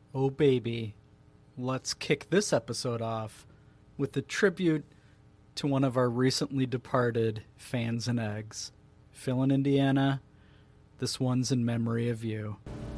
Oh, baby, let's kick this episode off with a tribute to one of our recently departed fans and eggs. Phil in Indiana, this one's in memory of you.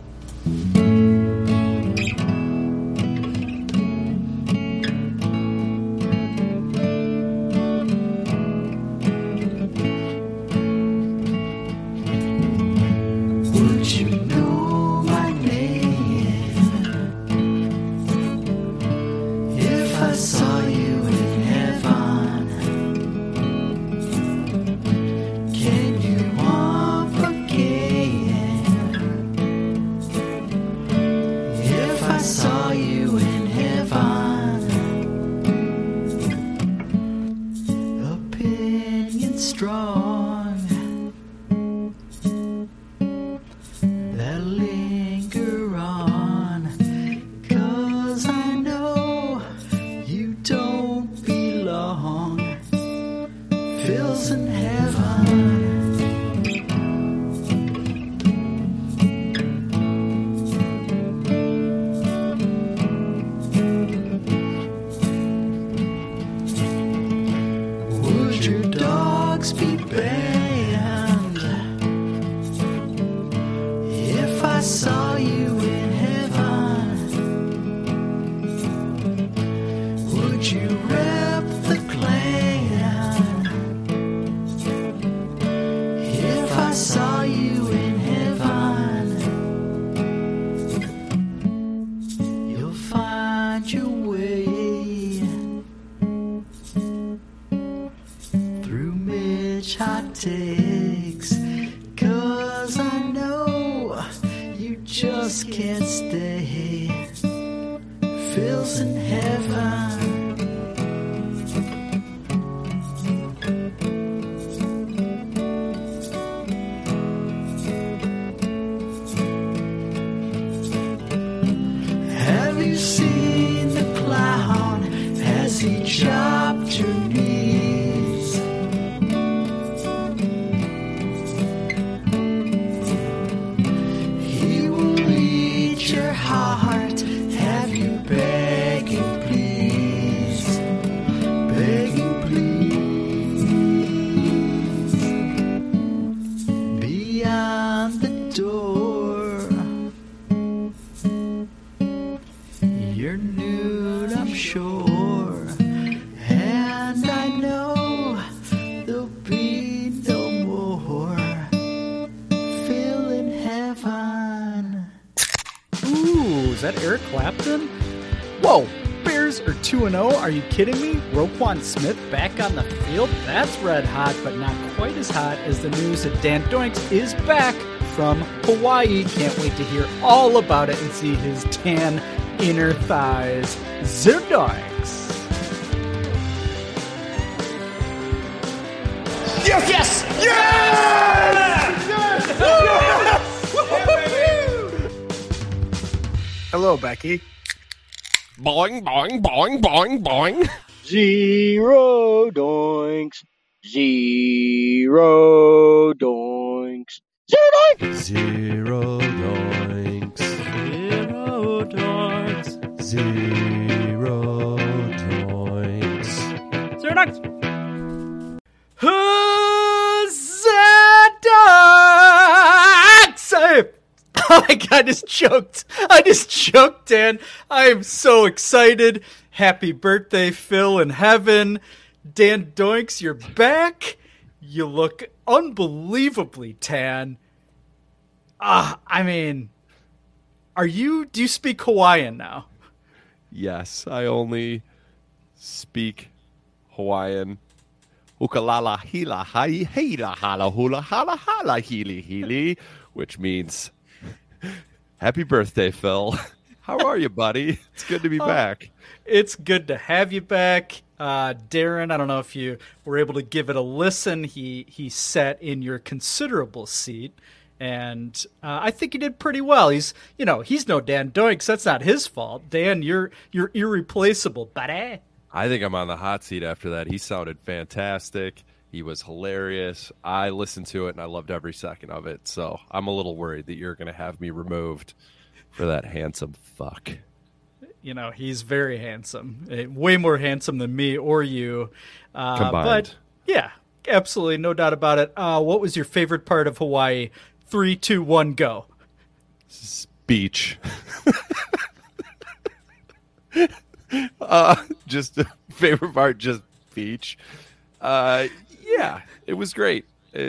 Are you kidding me? Roquan Smith back on the field? That's red hot, but not quite as hot as the news that Dan Doinks is back from Hawaii. Can't wait to hear all about it and see his tan inner thighs. Zerdoinks. Yes! Yes! Yes! Yes! Hello, Becky. Boing, boing, boing, boing, boing. Zero doinks. Zero doinks. Zero doinks. Zero doinks. Zero doinks. Zero doinks. Zero doinks. Who's doinks? Oh my God, I just choked, Dan. I am so excited. Happy birthday, Phil in heaven. Dan Doinks, you're back. You look unbelievably tan. I mean, do you speak Hawaiian now? Yes, I only speak Hawaiian. Ukalala hila hai heila hala hula hala hala hili hili, which means happy birthday, Phil. How are you, buddy? It's good to be back. It's good to have you back. Darren, I don't know if you were able to give it a listen. He sat in your considerable seat, and I think he did pretty well. He's no Dan Doinks. That's not his fault. Dan, you're irreplaceable, buddy. I think I'm on the hot seat after that. He sounded fantastic. He was hilarious. I listened to it, and I loved every second of it. So I'm a little worried that you're going to have me removed for that handsome fuck. You know, he's very handsome, way more handsome than me or you. Combined. But yeah, absolutely, no doubt about it. What was your favorite part of Hawaii? 3, 2, 1, go. Beach. Just favorite part, just beach. Yeah, it was great.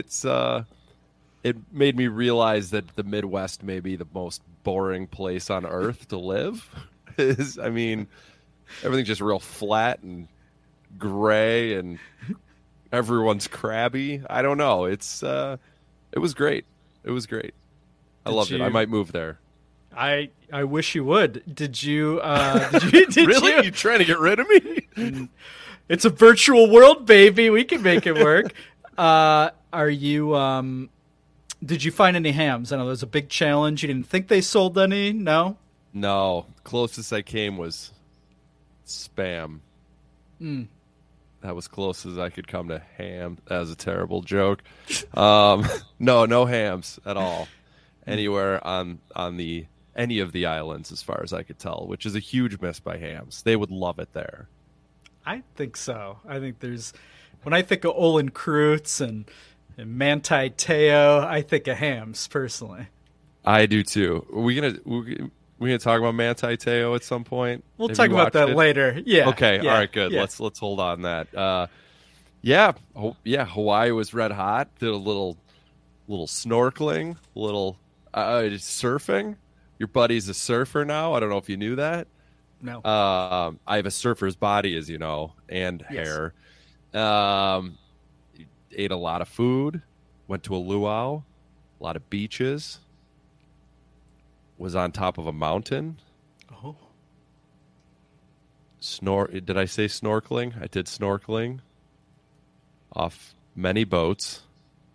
It made me realize that the Midwest may be the most boring place on earth to live. I mean, everything's just real flat and gray, and everyone's crabby. I don't know. It was great. It was great. I loved it. I might move there. I wish you would. Did you? Did really? You trying to get rid of me? It's a virtual world, baby. We can make it work. Are you? Did you find any hams? I know there's a big challenge. You didn't think they sold any? No. No. Closest I came was Spam. That was close as I could come to ham. That was a terrible joke. No hams at all. Anywhere on any of the islands, as far as I could tell, which is a huge miss by hams. They would love it there. I think so. I think when I think of Olin Kreutz and Manti Te'o, I think of hams personally. I do too. We're gonna talk about Manti Te'o at some point. We'll talk about that later. Yeah. Okay. Yeah. All right. Good. Yeah. Let's hold on that. Yeah. Hawaii was red hot. Did a little snorkeling, little surfing. Your buddy's a surfer now. I don't know if you knew that. No. I have a surfer's body, as you know, and hair. Ate a lot of food. Went to a luau. A lot of beaches. Was on top of a mountain. Oh. Did I say snorkeling? I did snorkeling. Off many boats.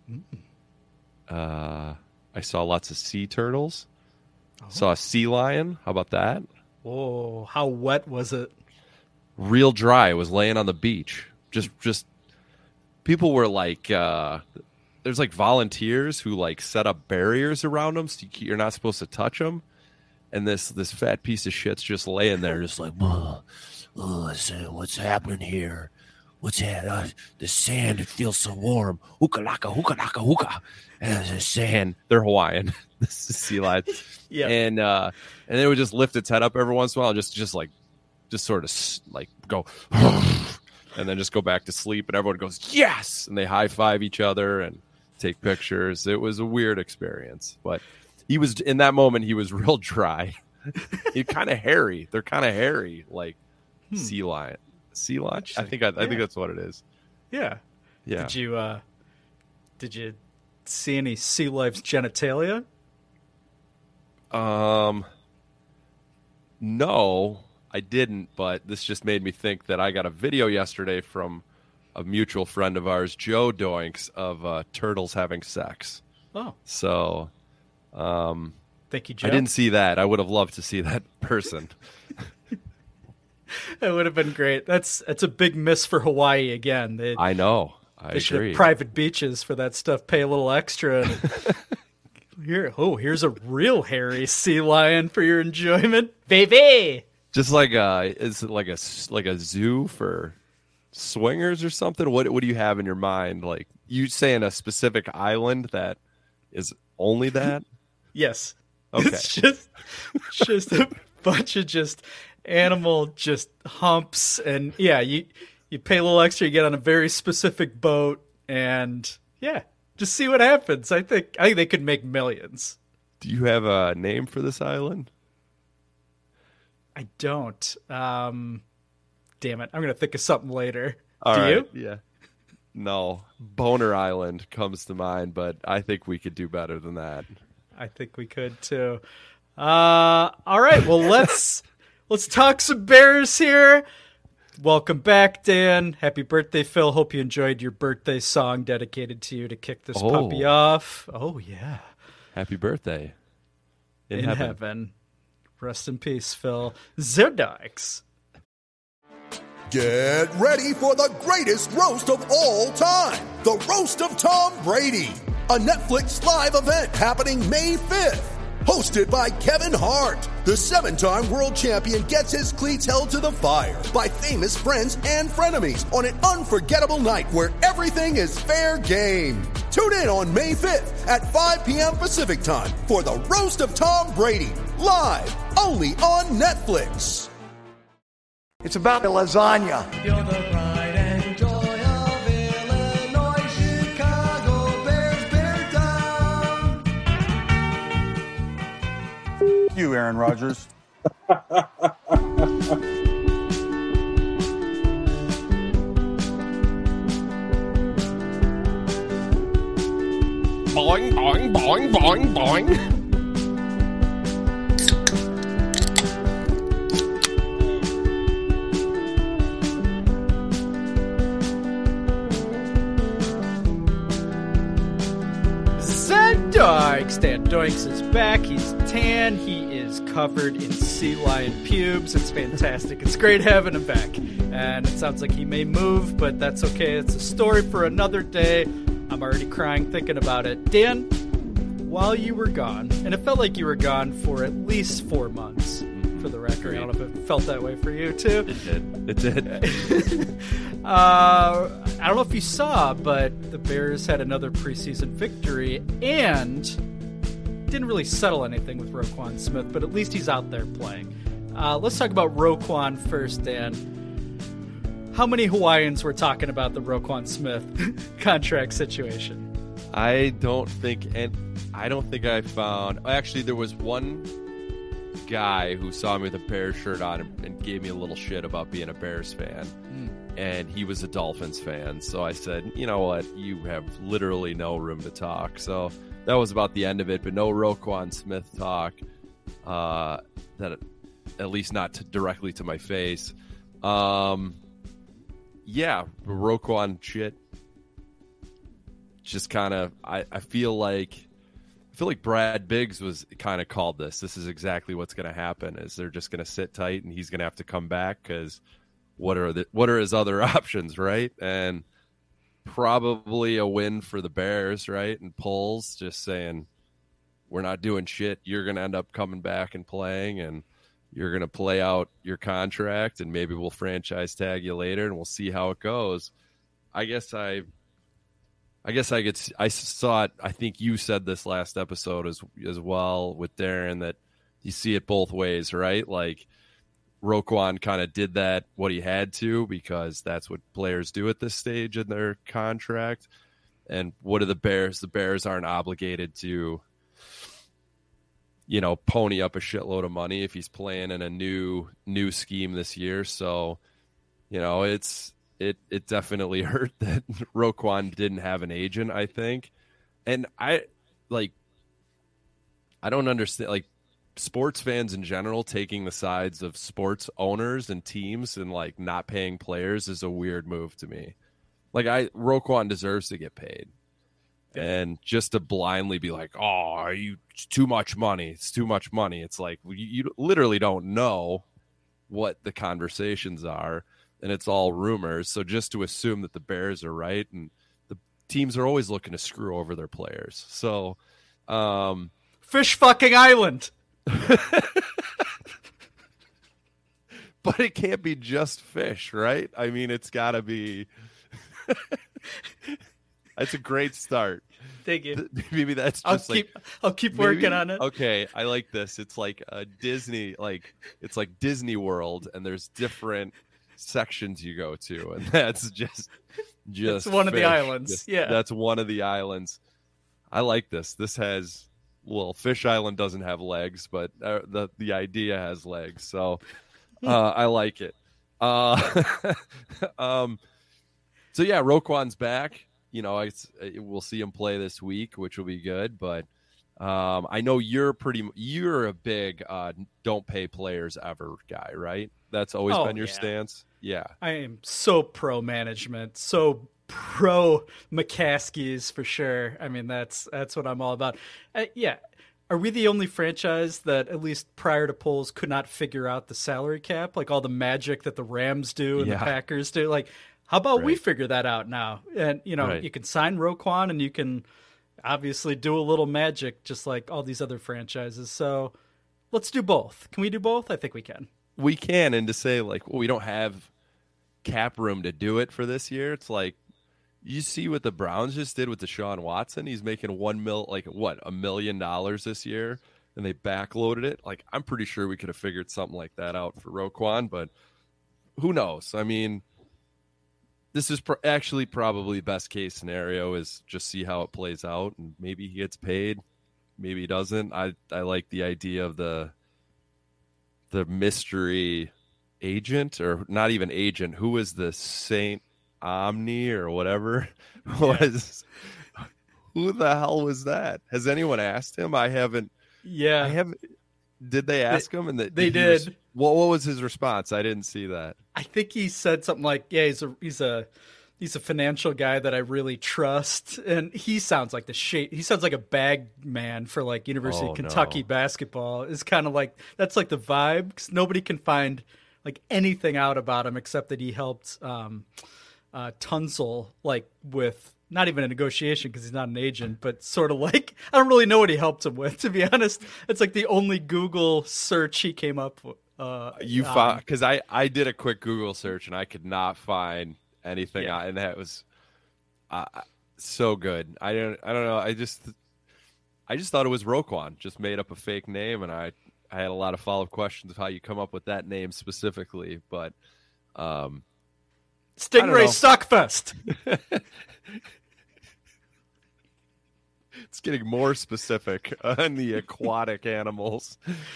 I saw lots of sea turtles. Saw a sea lion. How about that? Whoa, how wet was it? Real dry. It was laying on the beach. Just people were like, there's like volunteers who like set up barriers around them so you're not supposed to touch them. And this fat piece of shit's just laying there, just like, what's happening here? What's that? The sand, it feels so warm. Hookah laka, hookah laka, hookah. And the sand. They're Hawaiian. This is sea lion. Yeah. And they would just lift its head up every once in a while, just sort of like go, and then just go back to sleep. And everyone goes, yes! And they high five each other and take pictures. It was a weird experience, but in that moment, he was real dry. He's kind of hairy. They're kind of hairy, like sea lion. Sea lion? I think that's what it is. Yeah. Yeah. Did you see any sea life's genitalia? No, I didn't, but this just made me think that I got a video yesterday from a mutual friend of ours, Joe Doinks, of turtles having sex. Oh. So, thank you, Joe. I didn't see that. I would have loved to see that person. That would have been great. That's a big miss for Hawaii again. I know. They should have private beaches for that stuff. Pay a little extra. Here's a real hairy sea lion for your enjoyment, baby. Just like is it like a zoo for swingers or something? What do you have in your mind? Like you saying a specific island that is only that? Yes. Okay. It's just a bunch of just animal humps, and yeah, you pay a little extra, you get on a very specific boat, and yeah, just see what happens. I think they could make millions. Do you have a name for this island? I don't. Damn it. I'm going to think of something later. All Do right. you? Yeah. No. Boner Island comes to mind, but I think we could do better than that. I think we could too. All right. Well, let's talk some Bears here. Welcome back, Dan. Happy birthday, Phil. Hope you enjoyed your birthday song dedicated to you to kick this puppy off. Oh, yeah. Happy birthday. In heaven. Rest in peace, Phil. Zerdikes. Get ready for the greatest roast of all time. The Roast of Tom Brady. A Netflix live event happening May 5th. Hosted by Kevin Hart, the 7-time world champion gets his cleats held to the fire by famous friends and frenemies on an unforgettable night where everything is fair game. Tune in on May 5th at 5 p.m. Pacific time for the Roast of Tom Brady, live only on Netflix. It's about the lasagna. You're the pride and joy of Illinois, Chicago Bears, Bear Town. You, Aaron Rodgers. Boing, boing, boing, boing, boing. Dan Doinks is back. He's tan. He is covered in sea lion pubes. It's fantastic. It's great having him back. And it sounds like he may move, but that's okay. It's a story for another day. I'm already crying thinking about it. Dan, while you were gone, and it felt like you were gone for at least 4 months, for the record. I don't know if it felt that way for you, too. It did. I don't know if you saw, but the Bears had another preseason victory and didn't really settle anything with Roquan Smith, but at least he's out there playing. Let's talk about Roquan first, Dan. How many Hawaiians were talking about the Roquan Smith contract situation? I don't think I found. Actually, there was one guy who saw me with a Bears shirt on and gave me a little shit about being a Bears fan. And he was a Dolphins fan. So I said, you know what? You have literally no room to talk. So that was about the end of it. But no Roquan Smith talk. That at least not directly to my face. Yeah, Roquan shit. Just kind of, I feel like Brad Biggs was kind of called this. This is exactly what's going to happen. Is they're just going to sit tight and he's going to have to come back because what are his other options, right? And probably a win for the Bears, right? And Poles just saying, we're not doing shit. You're going to end up coming back and playing, and you're going to play out your contract, and maybe we'll franchise tag you later, and we'll see how it goes. I saw it. I think you said this last episode as well with Darren, that you see it both ways, right? Like Roquan kind of did what he had to, because that's what players do at this stage in their contract. And what are the Bears? The Bears aren't obligated to, pony up a shitload of money if he's playing in a new scheme this year. So, it definitely hurt that Roquan didn't have an agent, I think. And I don't understand, like, sports fans in general taking the sides of sports owners and teams and not paying players is a weird move to me. Roquan deserves to get paid. Yeah. And just to blindly be like, oh, it's too much money. It's too much money. It's like, you literally don't know what the conversations are, and it's all rumors. So just to assume that the Bears are right, and the teams are always looking to screw over their players. So, Fish fucking island. But it can't be just fish, right? I mean, it's got to be. That's a great start. Thank you. Maybe that's just I'll keep working on it. Okay, I like this. It's like a Disney, it's like Disney World, and there's different sections you go to, and that's just that's one of the islands. That's one of the islands. I like this. This has. Well, Fish Island doesn't have legs, but the idea has legs, so I like it. So yeah, Roquan's back. We'll see him play this week, which will be good. But I know you're a big don't pay players ever guy, right? That's always been your stance. Yeah, I am so pro management, so pro McCaskies for sure. I mean, that's what I'm all about. Yeah. Are we the only franchise that, at least prior to polls, could not figure out the salary cap? Like all the magic that the Rams do and the Packers do? Like, how about we figure that out now? And, you can sign Roquan and you can obviously do a little magic, just like all these other franchises. So let's do both. Can we do both? I think we can. We can, and to say like, well, we don't have cap room to do it for this year. It's like you see what the Browns just did with Deshaun Watson. He's making $1 million this year, and they backloaded it. Like, I'm pretty sure we could have figured something like that out for Roquan, but who knows? I mean, this is actually probably best case scenario is just see how it plays out, and maybe he gets paid, maybe he doesn't. I like the idea of the mystery agent, or not even agent. Who was the Saint Omni or whatever? Who the hell was that? Has anyone asked him? I haven't. Did they ask him? And they did. What was his response? I didn't see that. I think he said something like, "Yeah, he's a financial guy that I really trust," and he sounds like he sounds like a bag man for like University of Kentucky basketball. Is kind of like that's like the vibe, 'cause nobody can find like anything out about him except that he helped Tunsil like with not even a negotiation because he's not an agent, but sort of like I don't really know what he helped him with, to be honest. It's like the only Google search he came up with. Found, because I did a quick Google search and I could not find anything, and that was so good. I don't know. I just thought it was Roquan, just made up a fake name, and I had a lot of follow-up questions of how you come up with that name specifically, but Stingray Suckfest. It's getting more specific on the aquatic animals.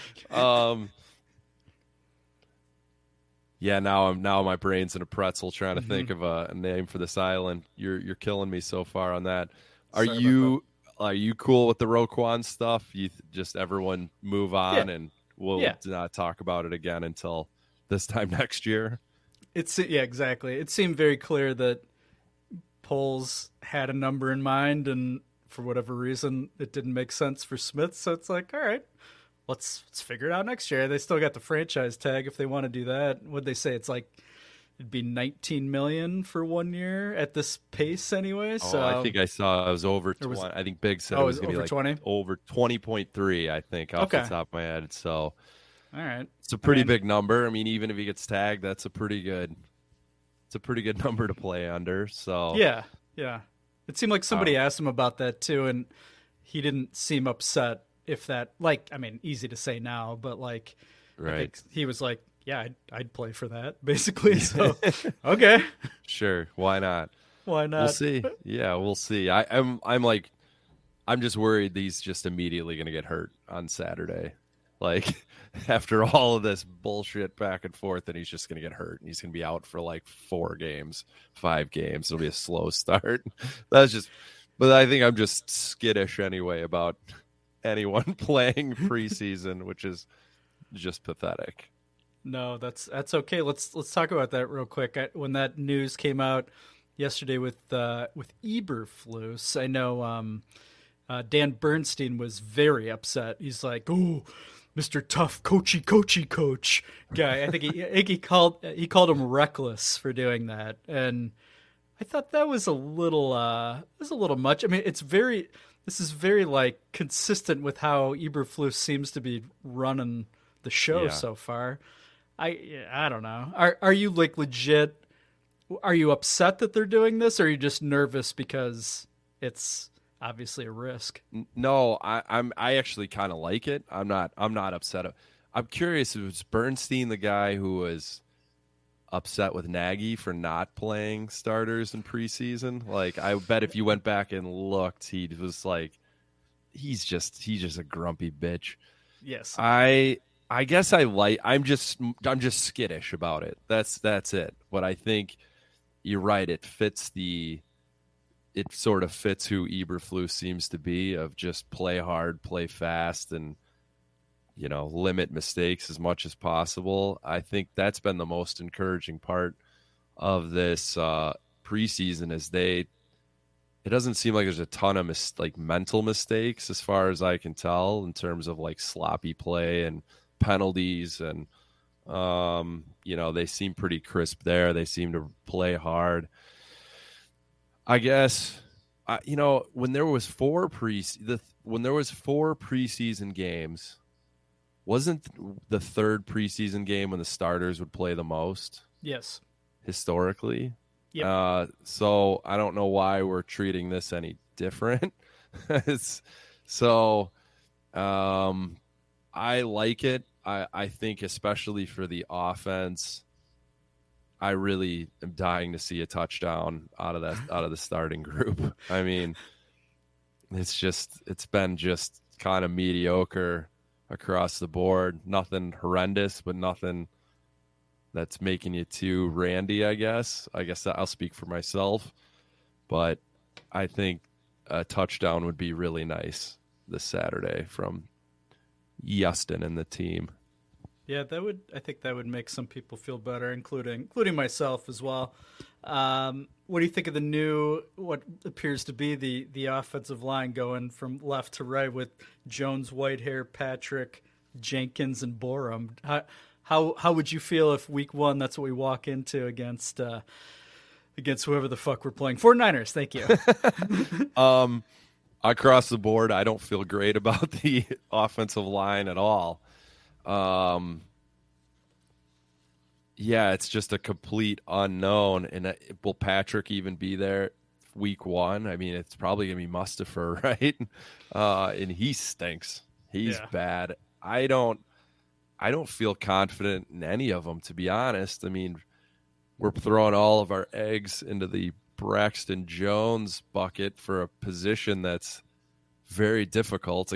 Yeah, now my brain's in a pretzel trying to think of a name for this island. You're killing me so far on that. Are you cool with the Roquan stuff? Just everyone move on, and we'll not talk about it again until this time next year. Exactly. It seemed very clear that Poles had a number in mind, and for whatever reason, it didn't make sense for Smith. So it's like, all right, let's figure it out next year. They still got the franchise tag if they want to do that. What'd they say? It's like it'd be $19 million for 1 year at this pace anyway. So I think I saw it was over 20. I think Big said it was going to be like 20? Over 20.3. I think off the top of my head. So all right, it's a pretty big number. I mean, even if he gets tagged, that's a pretty good. It's a pretty good number to play under. So yeah. It seemed like somebody asked him about that too, and he didn't seem upset. If that, like, I mean, easy to say now, but like, right? I think he was like, "Yeah, I'd play for that," basically. So, okay, sure, why not? Why not? We'll see. Yeah, we'll see. I'm just worried he's just immediately going to get hurt on Saturday. Like, after all of this bullshit back and forth, and he's just going to get hurt, and he's going to be out for like 4 games, 5 games. It'll be a slow start. But I think I'm just skittish anyway about anyone playing preseason, which is just pathetic. No, that's okay. Let's talk about that real quick. When that news came out yesterday with Eberflus, I know Dan Bernstein was very upset. He's like, "Oh, Mr. Tough coach guy." I think he called him reckless for doing that, and I thought that was a little much. I mean, this is very like consistent with how Eberflus seems to be running the show so far. I don't know. Are you like legit? Are you upset that they're doing this, or are you just nervous because it's obviously a risk? No, I actually kind of like it. I'm not upset. I'm curious. Was Bernstein the guy who was upset with Nagy for not playing starters in preseason? Like, I bet if you went back and looked, he was like, he's just a grumpy bitch. Yes. I guess I'm just skittish about it. That's it. But I think you're right. It sort of fits who Eberflus seems to be, of just play hard, play fast, and limit mistakes as much as possible. I think that's been the most encouraging part of this preseason is it doesn't seem like there's a ton of mental mistakes as far as I can tell in terms of like sloppy play and penalties, and they seem pretty crisp there. They seem to play hard. I guess when there was four preseason games, wasn't the third preseason game when the starters would play the most Yes. historically? Yep. So I don't know why we're treating this any different. I like it. I think especially for the offense, I really am dying to see a touchdown out of the starting group. I mean, it's been just kind of mediocre across the board. Nothing horrendous, but nothing that's making you too randy, I guess. I guess I'll speak for myself, but I think a touchdown would be really nice this Saturday from Yustin and the team. Yeah, I think that would make some people feel better, including myself as well. What do you think of what appears to be the offensive line going from left to right with Jones, Whitehair, Patrick, Jenkins, and Borum? How would you feel if week 1 that's what we walk into against whoever the fuck we're playing? 49ers, thank you. Across the board, I don't feel great about the offensive line at all. Yeah, it's just a complete unknown. And will Patrick even be there week 1? I mean, it's probably going to be Mustafa, right? And he stinks. He's bad. I don't feel confident in any of them, to be honest. I mean, we're throwing all of our eggs into the Braxton Jones bucket for a position that's very difficult.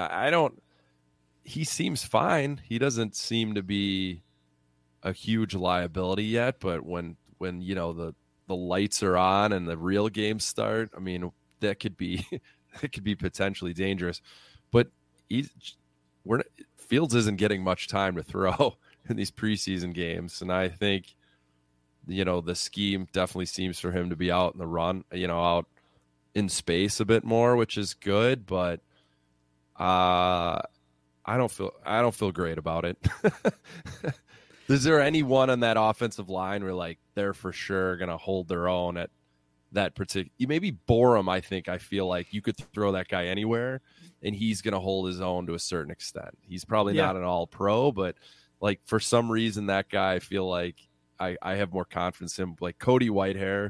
He seems fine. He doesn't seem to be a huge liability yet, but when the lights are on and the real games start, I mean, that could be potentially dangerous. But Fields isn't getting much time to throw in these preseason games, and I think the scheme definitely seems for him to be out in the run, out in space a bit more, which is good, but I don't feel great about it. Is there anyone on that offensive line where they're for sure going to hold their own at that particular? Maybe Borum. I feel like you could throw that guy anywhere and he's going to hold his own to a certain extent. He's probably not an all pro, but for some reason that guy, I feel like I have more confidence in him. Like Cody Whitehair,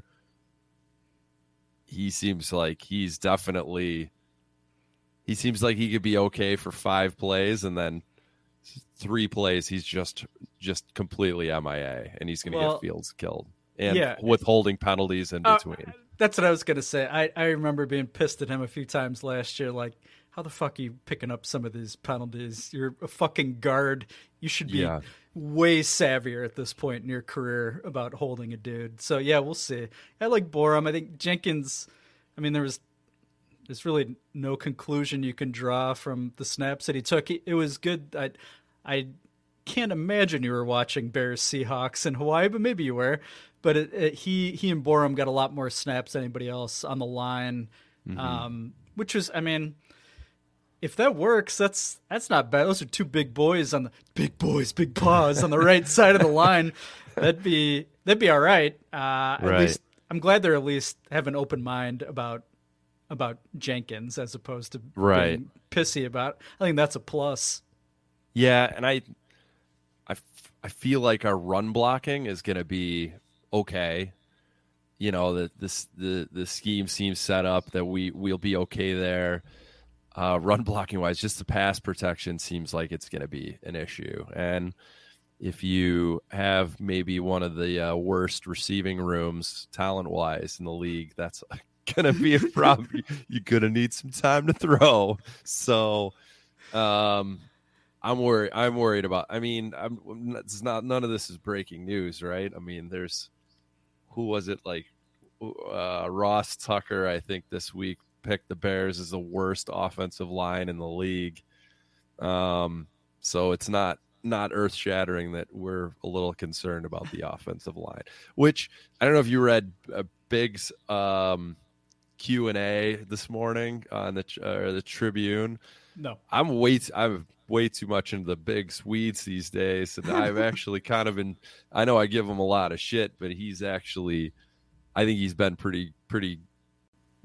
he seems like he seems like he could be okay for 5 plays, and then 3 plays he's just completely MIA, and he's going to get Fields killed, and withholding penalties in between. That's what I was going to say. I remember being pissed at him a few times last year. Like, how the fuck are you picking up some of these penalties? You're a fucking guard. You should be way savvier at this point in your career about holding a dude. So yeah, we'll see. I like Borum. I think Jenkins. I mean, there's really no conclusion you can draw from the snaps that he took. It was good. I can't imagine you were watching Bears Seahawks in Hawaii, but maybe you were. But he and Borum got a lot more snaps than anybody else on the line, which was, I mean, if that works, that's not bad. Those are 2 big boys, big paws on the right side of the line. That'd be all right. At least I'm glad they're at least have an open mind about Jenkins as opposed to being pissy about. I think that's a plus. Yeah, and I feel like our run blocking is going to be okay. The scheme seems set up that we'll be okay there. Run blocking wise, just the pass protection seems like it's going to be an issue. And if you have maybe one of the worst receiving rooms talent wise in the league, that's going to be a problem. You're going to need some time to throw. So I'm worried about, I mean, none of this is breaking news, right? I mean, who was it, Ross Tucker, I think this week picked the Bears as the worst offensive line in the league. So it's not earth shattering that we're a little concerned about the offensive line, which I don't know if you read Big's Q&A this morning on the Tribune. No, I'm way too much into the big Swedes these days, and I've actually kind of been. I know I give him a lot of shit, but I think he's been pretty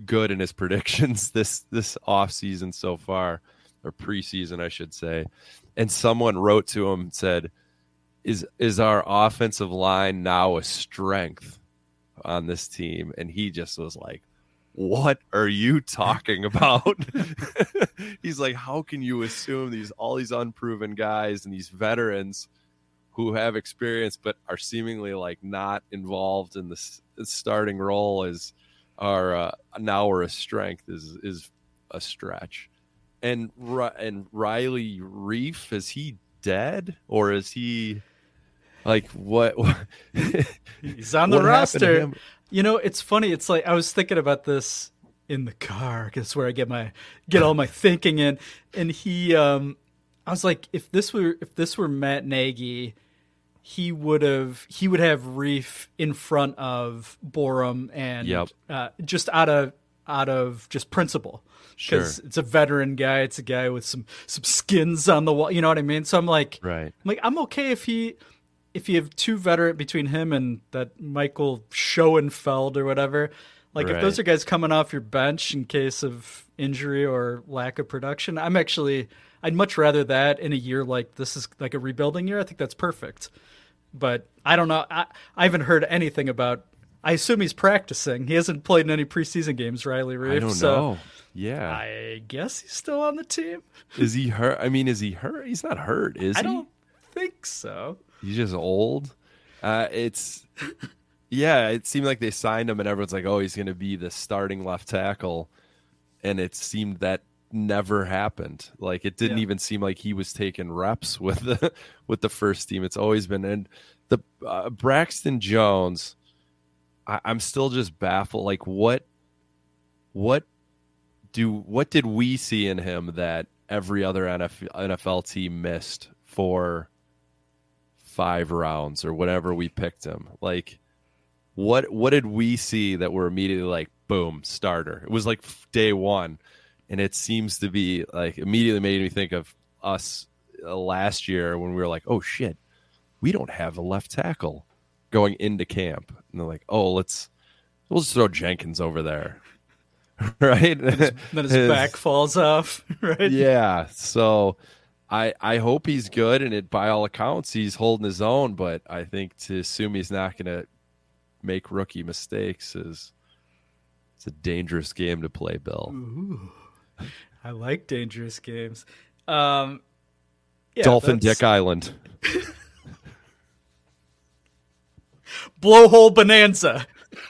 good in his predictions this off season so far, or preseason, I should say. And someone wrote to him and said, "Is our offensive line now a strength on this team?" And he just was like, "What are you talking about?" He's like, "How can you assume all these unproven guys and these veterans who have experience but are seemingly like not involved in the starting role are a strength is a stretch." And Riley Reef, is he dead or is he like what? He's on the What happened to roster. him? You know, it's funny. It's like I was thinking about this in the car because that's where I get all my thinking in. And I was like, if this were Matt Nagy, he would have Reef in front of Borum and Yep. just out of just principle. Because Sure. it's a veteran guy, it's a guy with some skins on the wall. You know what I mean? So I'm like, Right. I'm okay if you have two veteran between him and that Michael Schoenfeld or whatever. Like if those Right. are guys coming off your bench in case of injury or lack of production, I'd much rather that in a year like this is like a rebuilding year. I think that's perfect. But I don't know. I haven't heard anything about. I assume he's practicing. He hasn't played in any preseason games, Riley Reef. I don't so know. Yeah. I guess he's still on the team. Is he hurt? I mean, is he hurt? He's not hurt, is he? I don't think so. He's just old. It seemed like they signed him and everyone's like, oh, he's going to be the starting left tackle. And it seemed that never happened. Like it didn't even seem like he was taking reps with the first team. It's always been, and the Braxton Jones, I'm still just baffled. Like what did we see in him that every other NFL team missed for 5 rounds or whatever we picked him? Like what did we see that we're immediately like, boom, starter? It was like day one, and it seems to be like immediately made me think of us last year when we were like, oh shit, we don't have a left tackle going into camp, and they're like, oh, we'll just throw Jenkins over there. Right? Then his back falls off, right? Yeah. So I hope he's good, and by all accounts he's holding his own, but I think to assume he's not going to make rookie mistakes it's a dangerous game to play, Bill. Ooh, I like dangerous games. Dolphin that's- Dick Island. Blowhole Bonanza.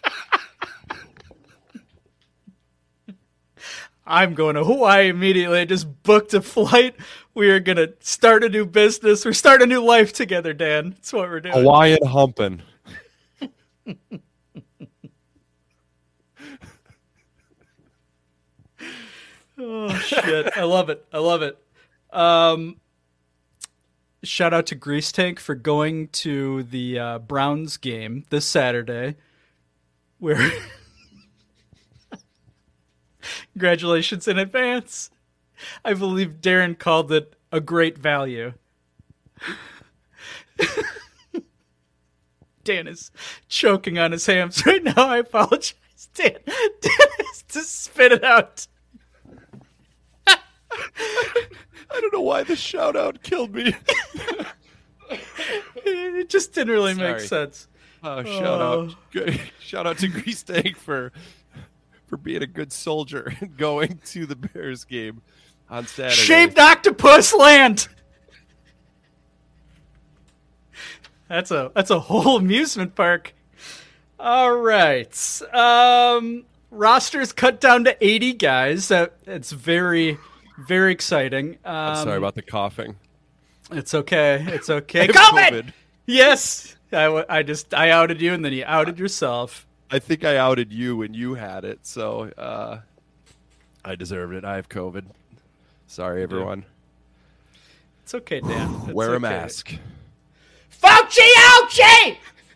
I'm going to Hawaii immediately. I just booked a flight. We are going to start a new business. We're starting a new life together, Dan. That's what we're doing. Hawaiian humping. Oh, shit. I love it. I love it. Shout out to Grease Tank for going to the Browns game this Saturday. Where congratulations in advance. I believe Darren called it a great value. Dan is choking on his hams right now. I apologize. Dan has to spit it out. I don't know why the shout out killed me. It just didn't really make Sorry. sense. Shout out to Grease Tank for being a good soldier and going to the Bears game on Saturday. Shaved octopus land. That's a whole amusement park. All right. Roster's cut down to 80 guys. It's very, very exciting. I'm sorry about the coughing. It's okay. It's okay. I have COVID! Yes. I outed you, and then you outed yourself. I think I outed you when you had it, so I deserved it. I have COVID. Sorry, everyone. It's okay, Dan. It's Wear a okay. mask. Fauci, ouchie!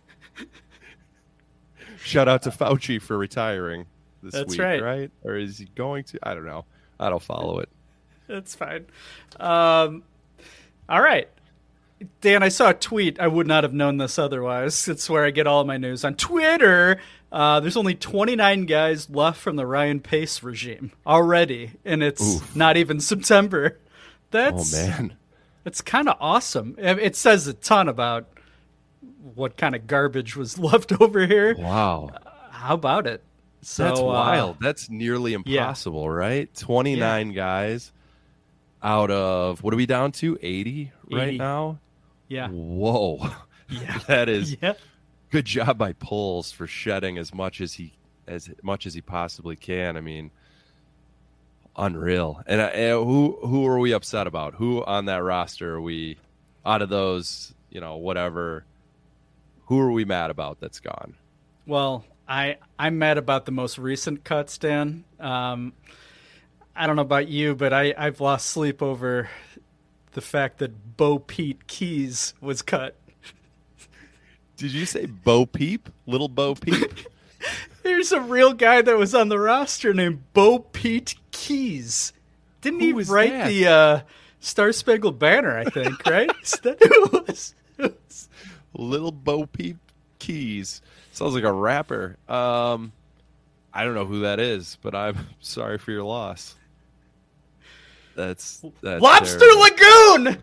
Shout out to Fauci for retiring this That's week, right. Or is he going to? I don't know. I don't follow it. That's fine. All right. Dan, I saw a tweet. I would not have known this otherwise. It's where I get all my news. On Twitter, there's only 29 guys left from the Ryan Pace regime already, and it's not even September. Oh, man. It's kind of awesome. It says a ton about what kind of garbage was left over here. Wow. How about it? So, That's wild. That's nearly impossible, right? 29 guys out of, what are we down to? 80 right 80. now? Yeah. Whoa. Yeah. That is Yeah. good job by Poles for shedding as much as he possibly can. I mean, unreal. And who are we upset about? Who on that roster are we, out of those, whatever, who are we mad about that's gone? Well, I'm mad about the most recent cuts, Dan. I don't know about you, but I've lost sleep over the fact that Bo Pete Keys was cut. Did you say Bo Peep? Little Bo Peep? There's a real guy that was on the roster named Bo Pete Keys. Didn't he was write that? the Star Spangled Banner, I think, right? Is that who it was? Little Bo Peep Keys. Sounds like a rapper. I don't know who that is, but I'm sorry for your loss. That's Lobster terrible. Lagoon!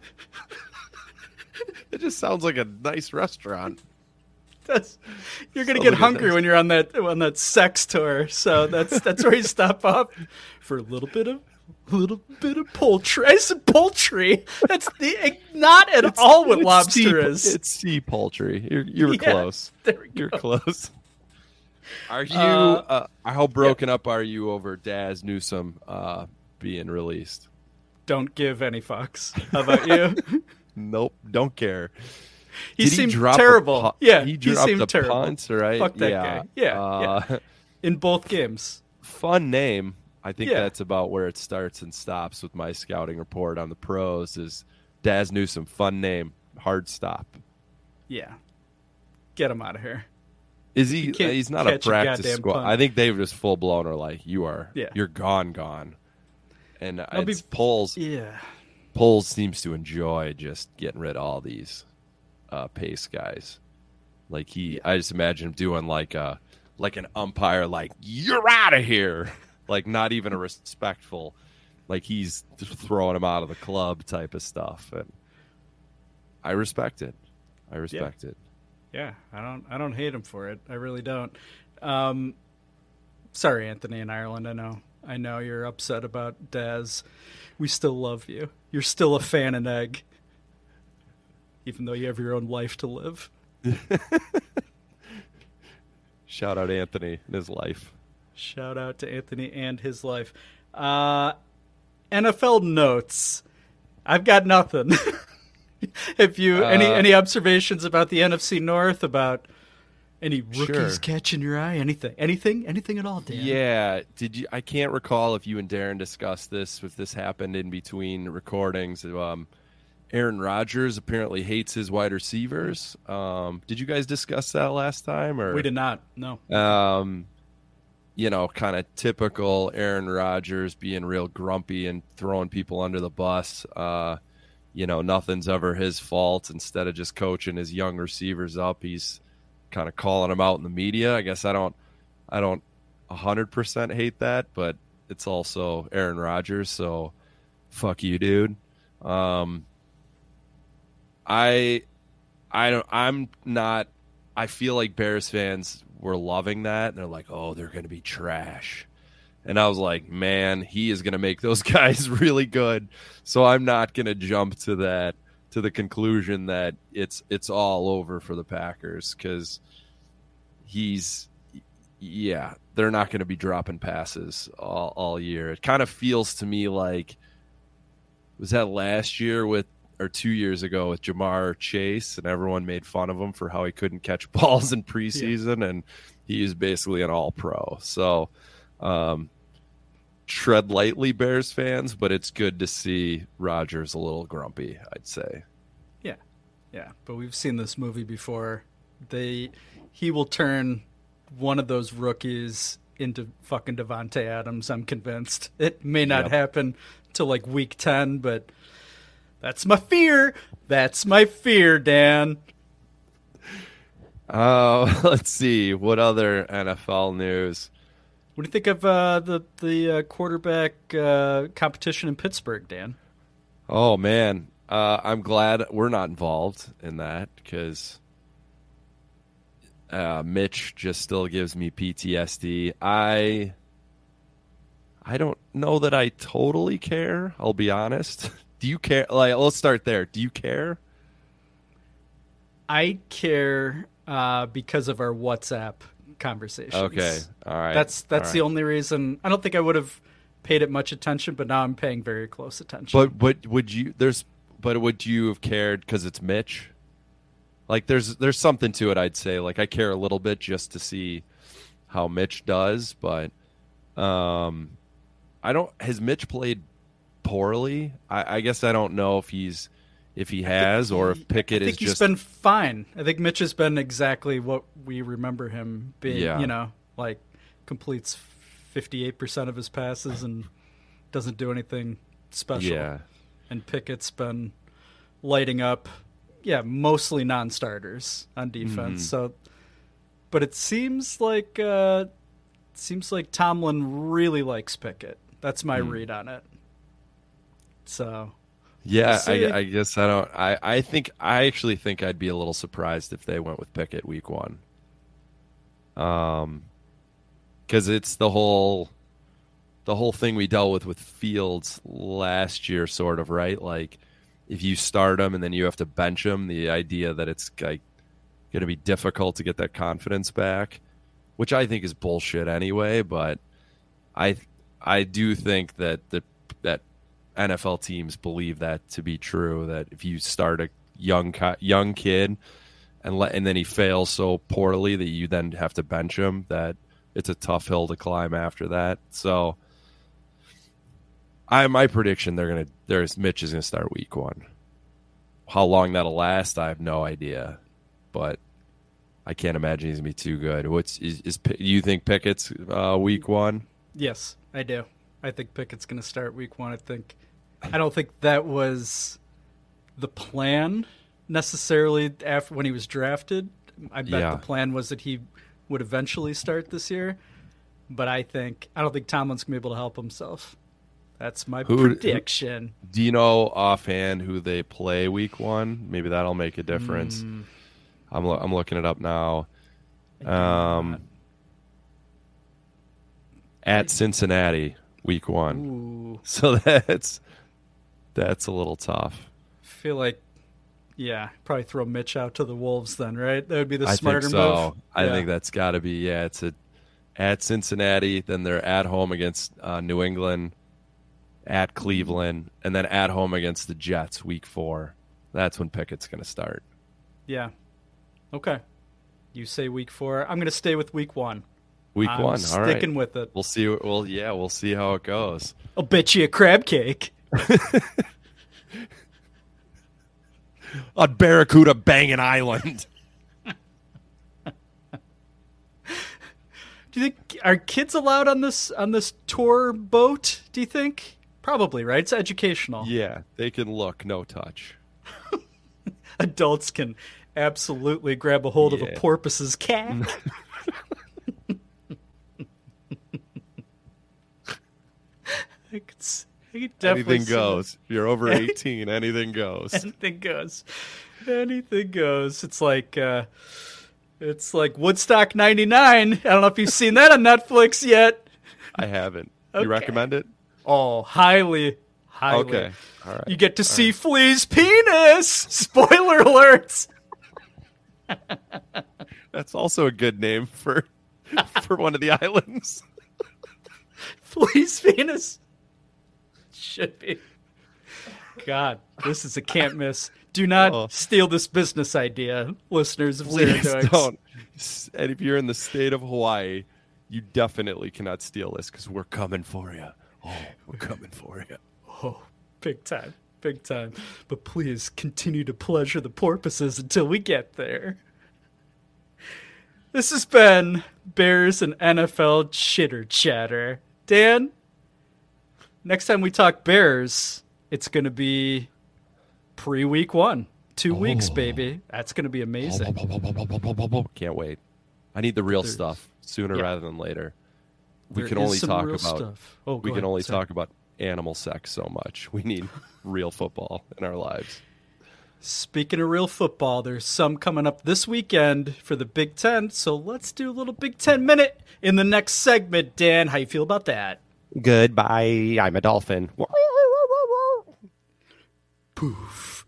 It just sounds like a nice restaurant. You're gonna So get good. hungry when you're on that sex tour. So that's where you stop up for a little bit of poultry. I said poultry. That's not at all what lobster is. It's sea poultry. You're Yeah, close. there we You're go. close. Are you? How broken up are you over Daz Newsome being released? Don't give any fucks. How about you? Nope, don't care. He Did seemed drop a terrible. Yeah, he dropped seemed a terrible. punt, right? Fuck that guy. Yeah. In both games. Fun name. I think Yeah. that's about where it starts and stops with my scouting report on the pros. Is Daz Newsome? Fun name. Hard stop. Yeah. Get him out of here. Is he? can't He's not a catch a practice goddamn squad. punt. I think they've just full blown are like, you're gone. And it's Poles. Yeah. Poles seems to enjoy just getting rid of all these Pace guys. Like I just imagine him doing like an umpire, like, you're out of here. Like not even a respectful, like he's just throwing him out of the club type of stuff. And I respect it. It. Yeah, I don't hate him for it. I really don't. Sorry, Anthony in Ireland. I know you're upset about Daz. We still love you. You're still a fan and egg, even though you have your own life to live. Shout out Anthony and his life. Shout out to Anthony and his life. NFL notes. I've got nothing. Have you any observations about the NFC North? About any rookies catching your eye? Anything at all, Dan? Yeah. Did you? I can't recall if you and Darren discussed this. If this happened in between recordings. Aaron Rodgers apparently hates his wide receivers. Did you guys discuss that last time? Or We did not. No. Kind of typical Aaron Rodgers being real grumpy and throwing people under the bus. Nothing's ever his fault. Instead of just coaching his young receivers up, he's kind of calling them out in the media. I guess I don't 100% hate that, but it's also Aaron Rodgers, so fuck you, dude. I feel like Bears fans were loving that. And they're like, oh, they're going to be trash. And I was like, man, he is going to make those guys really good. So I'm not going to jump to the conclusion that it's all over for the Packers, because they're not going to be dropping passes all year. It kind of feels to me like, was that last year or 2 years ago with Jamar Chase, and everyone made fun of him for how he couldn't catch balls in preseason, and he is basically an all-pro. So tread lightly, Bears fans, but it's good to see Rodgers a little grumpy, I'd say. Yeah, but we've seen this movie before. He will turn one of those rookies into fucking Devontae Adams, I'm convinced. It may not happen till like week 10, but That's my fear. That's my fear, Dan. Let's see. What other NFL news? What do you think of the quarterback competition in Pittsburgh, Dan? Oh, man. I'm glad we're not involved in that because Mitch just still gives me PTSD. I don't know that I totally care. I'll be honest. Do you care? Like, let's start there. Do you care? I care because of our WhatsApp conversations. Okay, all right. That's all the right. only reason. I don't think I would have paid it much attention, but now I'm paying very close attention. But would you? But would you have cared because it's Mitch? Like, there's something to it. I'd say. Like, I care a little bit just to see how Mitch does, but I don't. Has Mitch played poorly? I guess I don't know if he has or if Pickett I is think he's just been fine. I think Mitch has been exactly what we remember him being. Yeah. You know, like completes 58% of his passes and doesn't do anything special. Yeah. And Pickett's been lighting up, mostly non-starters on defense. So, but it seems like Tomlin really likes Pickett. That's my read on it. So, Yeah, we'll see. I guess I don't. I actually think I'd be a little surprised if they went with Pickett week 1. Because it's the whole thing we dealt with Fields last year, sort of, right? Like, if you start him and then you have to bench him, the idea that it's like going to be difficult to get that confidence back, which I think is bullshit anyway. But I do think that that NFL teams believe that to be true. That if you start a young kid and then he fails so poorly that you then have to bench him, that it's a tough hill to climb after that. So, my prediction Mitch is gonna start week 1. How long that'll last, I have no idea, but I can't imagine he's gonna be too good. Do you think Pickett's week 1? Yes, I do. I think Pickett's going to start week 1. I don't think that was the plan necessarily after when he was drafted. I bet the plan was that he would eventually start this year, but I don't think Tomlin's going to be able to help himself. That's my prediction. Do you know offhand who they play week 1? Maybe that'll make a difference. I'm looking it up now. At Cincinnati, week 1. Ooh. So that's a little tough. I feel like, probably throw Mitch out to the Wolves then, right? That would be the smarter I think so. move. I think that's got to be, it's at Cincinnati, then they're at home against New England, at Cleveland, and then at home against the Jets, week 4. That's when Pickett's going to start. Yeah. Okay. You say week 4. I'm going to stay with week 1. Week 1, all right. Sticking with it. We'll see. We'll see how it goes. I'll bet you a crab cake. On Barracuda Bangin' Island. Do you think are kids allowed on this tour boat? Do you think? Probably, right? It's educational. Yeah, they can look, no touch. Adults can absolutely grab a hold of a porpoise's cack. I could definitely Anything goes. If you're over 18, anything goes. Anything goes. Anything goes. It's like Woodstock '99. I don't know if you've seen that on Netflix yet. I haven't. Okay. You recommend it? Oh, highly. Okay. All right. You get to see Flea's penis. Spoiler alerts. That's also a good name for one of the islands. Flea's penis. Should be. God, this is a can't miss. Do not steal this business idea, listeners of Zero Please Dogs. don't. And if you're in the state of Hawaii, you definitely cannot steal this because we're coming for you. Oh, we're coming for you. Oh, big time. Big time. But please continue to pleasure the porpoises until we get there. This has been Bears and NFL Chitter Chatter. Dan, next time we talk Bears, it's going to be pre-week 1. 2 weeks, baby. That's going to be amazing. Can't wait. I need the real stuff sooner rather than later. We There can is only some talk real about stuff. Oh, we go can ahead. only Sorry. talk about animal sex so much. We need real football in our lives. Speaking of real football, there's some coming up this weekend for the Big Ten, so let's do a little Big Ten minute in the next segment. Dan, how you feel about that? Goodbye. I'm a dolphin. Poof.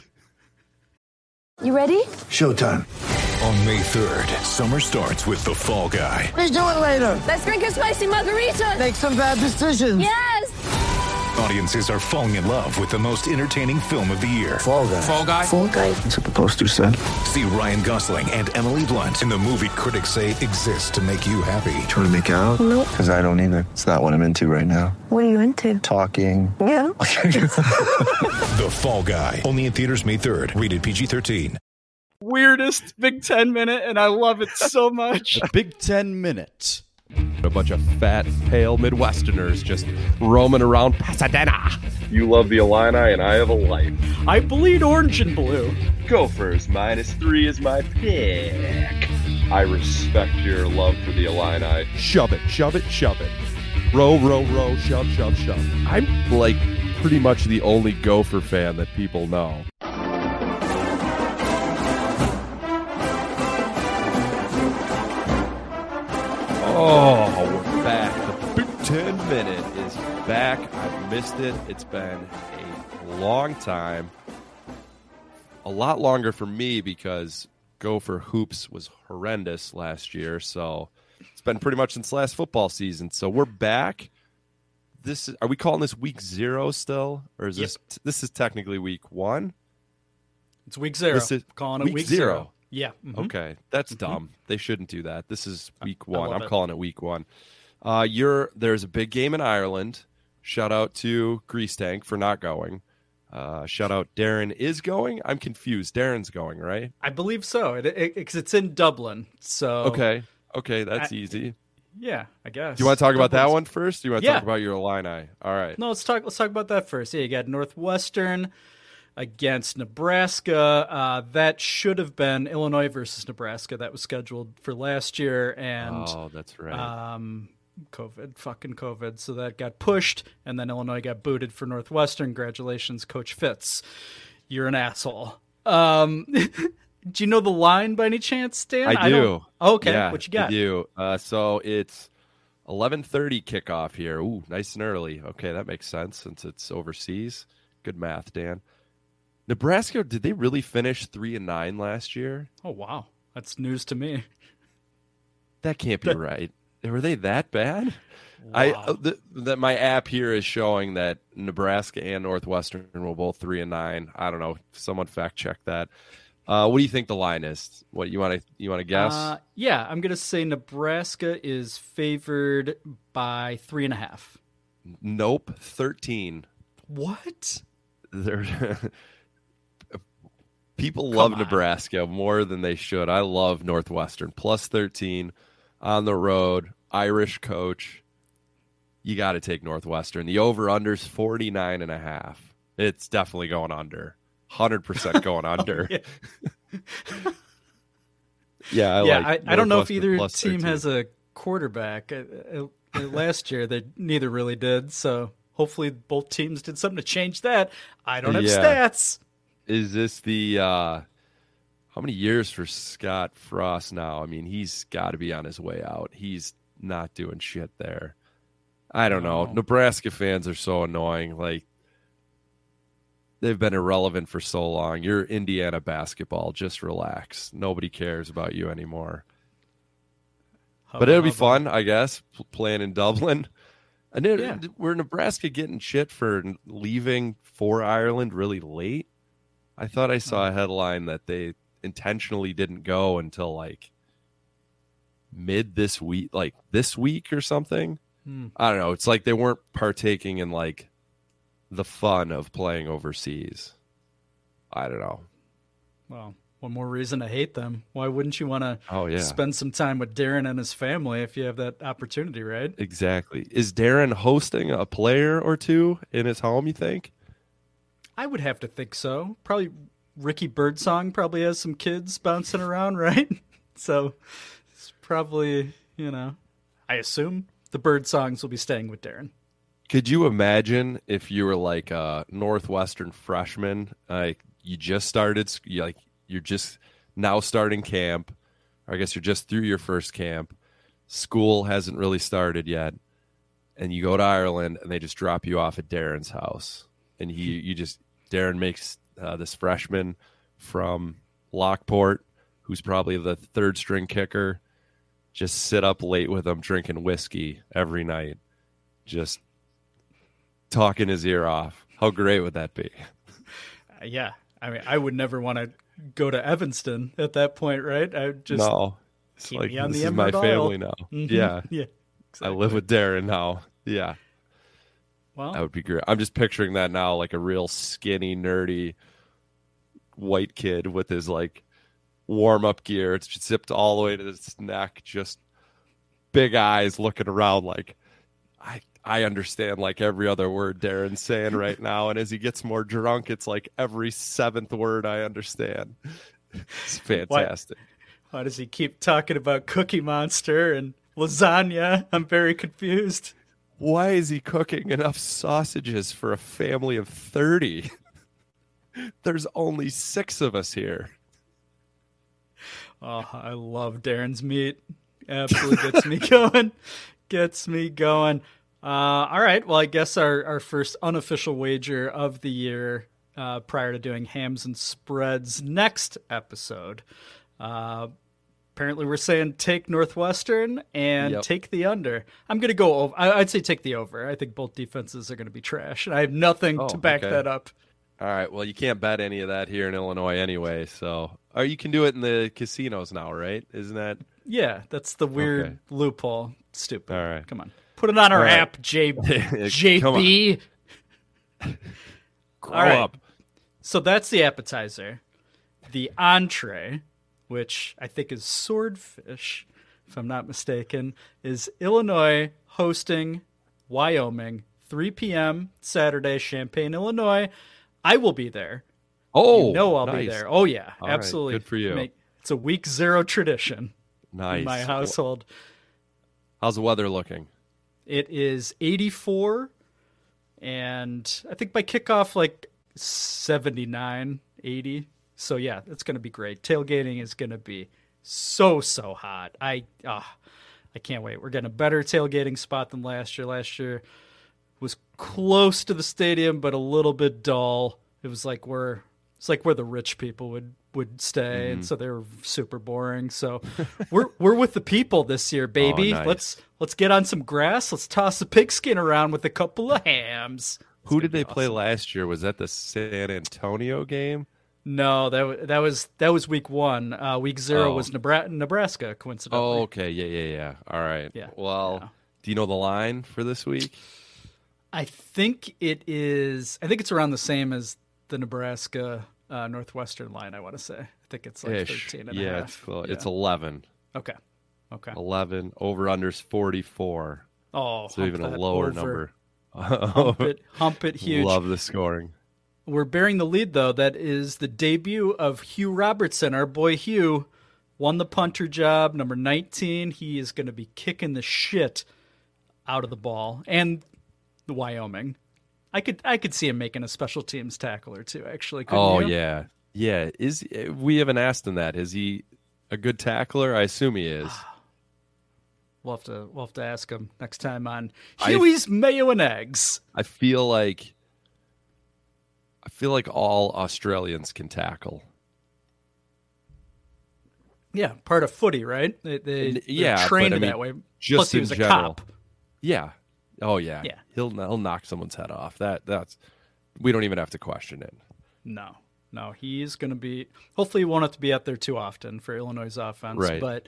You ready? Showtime. On May 3rd, summer starts with The Fall Guy. Let's do it later. Let's drink a spicy margarita. Make some bad decisions. Yes. Audiences are falling in love with the most entertaining film of the year. Fall guy. Fall guy. Full guy. That's what the poster said. See Ryan Gosling and Emily Blunt in the movie critics say exists to make you happy. Trying to make it out? Nope. Because I don't either. It's not what I'm into right now. What are you into? Talking. Yeah. The Fall Guy. Only in theaters May 3rd. Rated PG-13. Weirdest Big Ten minute, and I love it so much. Big Ten minute. A bunch of fat, pale Midwesterners just roaming around Pasadena. You love the Illini, and I have a life. I bleed orange and blue. Gophers -3 is my pick. I respect your love for the Illini. Shove it, shove it, shove it. Row, row, row, shove, shove, shove. I'm like pretty much the only Gopher fan that people know. Oh, we're back. The Big Ten Minute is back. I've missed it. It's been a long time. A lot longer for me because Gopher Hoops was horrendous last year. So it's been pretty much since last football season. So we're back. Are we calling this week 0 still? Or is this is technically week 1? It's week 0. This is calling it week 0. Yeah. Mhm. Okay, that's dumb. They shouldn't do that. This is week 1. love I'm it. calling it week 1. There's a big game in Ireland. Shout out to Grease Tank for not going. Shout out Darren is going. I'm confused. Darren's going, right? I believe so. It's in Dublin. So Okay, that's easy. Yeah, I guess. Do you want to talk about that Dublin's- one first? Do you want to Yeah. talk about your Illini? All right. No, let's talk about that first. Yeah, you got Northwestern against Nebraska. That should have been Illinois versus Nebraska. That was scheduled for last year, and Oh, that's right. COVID. So that got pushed, and then Illinois got booted for Northwestern. Congratulations, Coach Fitz. You're an asshole. Do you know the line by any chance, Dan? I do. Okay, Yeah, what you got? I do. So it's 11:30 kickoff here. Ooh, nice and early. Okay, that makes sense since it's overseas. Good math, Dan. Nebraska, did they really finish 3-9 last year? Oh, wow. That's news to me. That can't be right. Were they that bad? Wow. My app here is showing that Nebraska and Northwestern were both 3-9. I don't know. Someone fact check that. What do you think the line is? What you want to guess? Yeah, I'm gonna say Nebraska is favored by 3.5. Nope, 13. What? People love on. Nebraska more than they should. I love Northwestern. Plus 13 on the road. Irish coach. You got to take Northwestern. The over-under's 49.5. It's definitely going under. 100% going under. I don't know if Northwestern either plus team 13. has a quarterback. Last year, they neither really did. So hopefully, both teams did something to change that. I don't have stats. Is this the how many years for Scott Frost now? I mean, he's got to be on his way out. He's not doing shit there. I don't know. Nebraska fans are so annoying. Like, they've been irrelevant for so long. You're Indiana basketball. Just relax. Nobody cares about you anymore. But it'll be fun, I guess, playing in Dublin. And were Nebraska getting shit for leaving for Ireland really late? I thought I saw a headline that they intentionally didn't go until like mid this week or something. I don't know. It's like they weren't partaking in like the fun of playing overseas. I don't know. Well, one more reason to hate them. Why wouldn't you want to spend some time with Darren and his family if you have that opportunity, right? Exactly. Is Darren hosting a player or two in his home, you think? I would have to think so. Probably Ricky Birdsong probably has some kids bouncing around, right? So it's probably, I assume the Birdsongs will be staying with Darren. Could you imagine if you were like a Northwestern freshman, like you just started, you're just now starting camp, or I guess you're just through your first camp, school hasn't really started yet, and you go to Ireland and they just drop you off at Darren's house, and Darren makes this freshman from Lockport, who's probably the third string kicker, just sit up late with him drinking whiskey every night, just talking his ear off. How great would that be? Yeah. I mean, I would never want to go to Evanston at that point, right? I would just keep me on the Emerald Isle. This is my family now. Mm-hmm. Yeah. Yeah. Exactly. I live with Darren now. Yeah. Well, that would be great. I'm just picturing that now, like a real skinny, nerdy white kid with his like warm-up gear. It's just zipped all the way to his neck, just big eyes looking around like, I understand like every other word Darren's saying right now, and as he gets more drunk, it's like every seventh word I understand. It's fantastic. Why does he keep talking about Cookie Monster and lasagna? I'm very confused. Why is he cooking enough sausages for a family of 30? There's only 6 of us here. Oh, I love Darren's meat. Absolutely gets me going. Gets me going. All right. Well, I guess our first unofficial wager of the year prior to doing hams and spreads next episode. Apparently we're saying take Northwestern and take the under. I'm going to go over. I'd say take the over. I think both defenses are going to be trash, and I have nothing to back that up. All right. Well, you can't bet any of that here in Illinois anyway. So, or you can do it in the casinos now, right? Isn't that? Yeah, that's the weird loophole. Stupid. All right. Come on. Put it on our app, JB. Grow up. So that's the appetizer. The entree, which I think is swordfish, if I'm not mistaken, is Illinois hosting Wyoming, 3 p.m. Saturday, Champaign, Illinois. I will be there. Oh, I'll be there. Oh, yeah, all absolutely. Right. Good for you. It's a week 0 tradition in my household. How's the weather looking? It is 84, and I think by kickoff, like 79, 80. So, yeah, it's going to be great. Tailgating is going to be so hot. I can't wait. We're getting a better tailgating spot than last year. Last year was close to the stadium, but a little bit dull. It was like where the rich people would stay, and so they were super boring. So we're with the people this year, baby. Oh, nice. Let's get on some grass. Let's toss a pigskin around with a couple of hams. Who did they play last year? Was that the San Antonio game? No, that was week 1. Week 0 was Nebraska, coincidentally. Oh, okay. Yeah. All right. Yeah. Well, do you know the line for this week? I think it's around the same as the Nebraska Northwestern line, I want to say. I think it's like 13 and a half. It's 11. Okay. 11. Over-under's 44. Oh, so even a lower number. Hump it huge. Love the scoring. We're bearing the lead, though. That is the debut of Hugh Robertson. Our boy Hugh won the punter job, number 19. He is going to be kicking the shit out of the ball. And the Wyoming. I could see him making a special teams tackle or two, actually. Couldn't you? Yeah. Yeah. We haven't asked him that. Is he a good tackler? I assume he is. We'll have to ask him next time on Huey's Mayo and Eggs. I feel like all Australians can tackle. Yeah, part of footy, right? They're trained that way. Just Plus, he was a cop. Yeah. Oh yeah. Yeah. He'll knock someone's head off. That's we don't even have to question it. No, he's going to be. Hopefully, he won't have to be out there too often for Illinois' offense. Right. But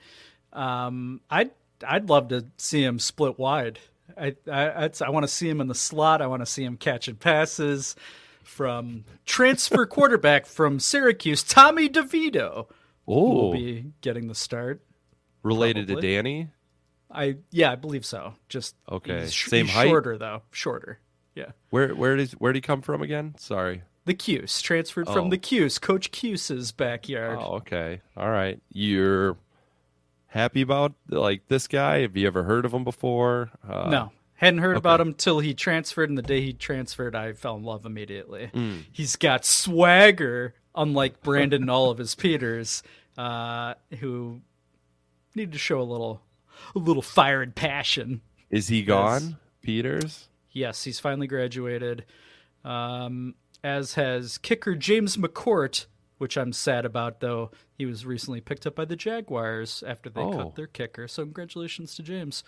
I'd love to see him split wide. I want to see him in the slot. I want to see him catching passes from transfer quarterback from Syracuse, Tommy DeVito. Oh, will be getting the start. Related probably. to Danny? I believe so. Just okay. He's Same height. Shorter though. Shorter. Yeah. Where did he come from again? Sorry. The Cuse, transferred from the Cuse, Coach Cuse's backyard. Oh, okay. All right. You're happy about like this guy? Have you ever heard of him before? No, hadn't heard about him till he transferred, and the day he transferred, I fell in love immediately. He's got swagger, unlike Brandon and all of his Peters, who need to show a little fire and passion. Is he gone, Peters? Yes, he's finally graduated. As has kicker James McCourt, which I'm sad about, though. He was recently picked up by the Jaguars after they cut their kicker. So congratulations to James.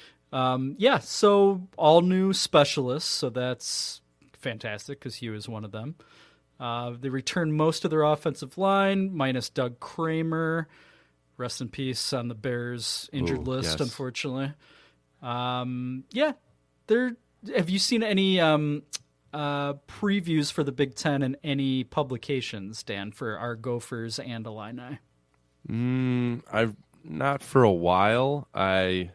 So all new specialists, so that's fantastic because he was one of them. They returned most of their offensive line, minus Doug Kramer. Rest in peace on the Bears injured list, yes. unfortunately. Have you seen any previews for the Big Ten in any publications, Dan, for our Gophers and Illini? I've not for a while. I've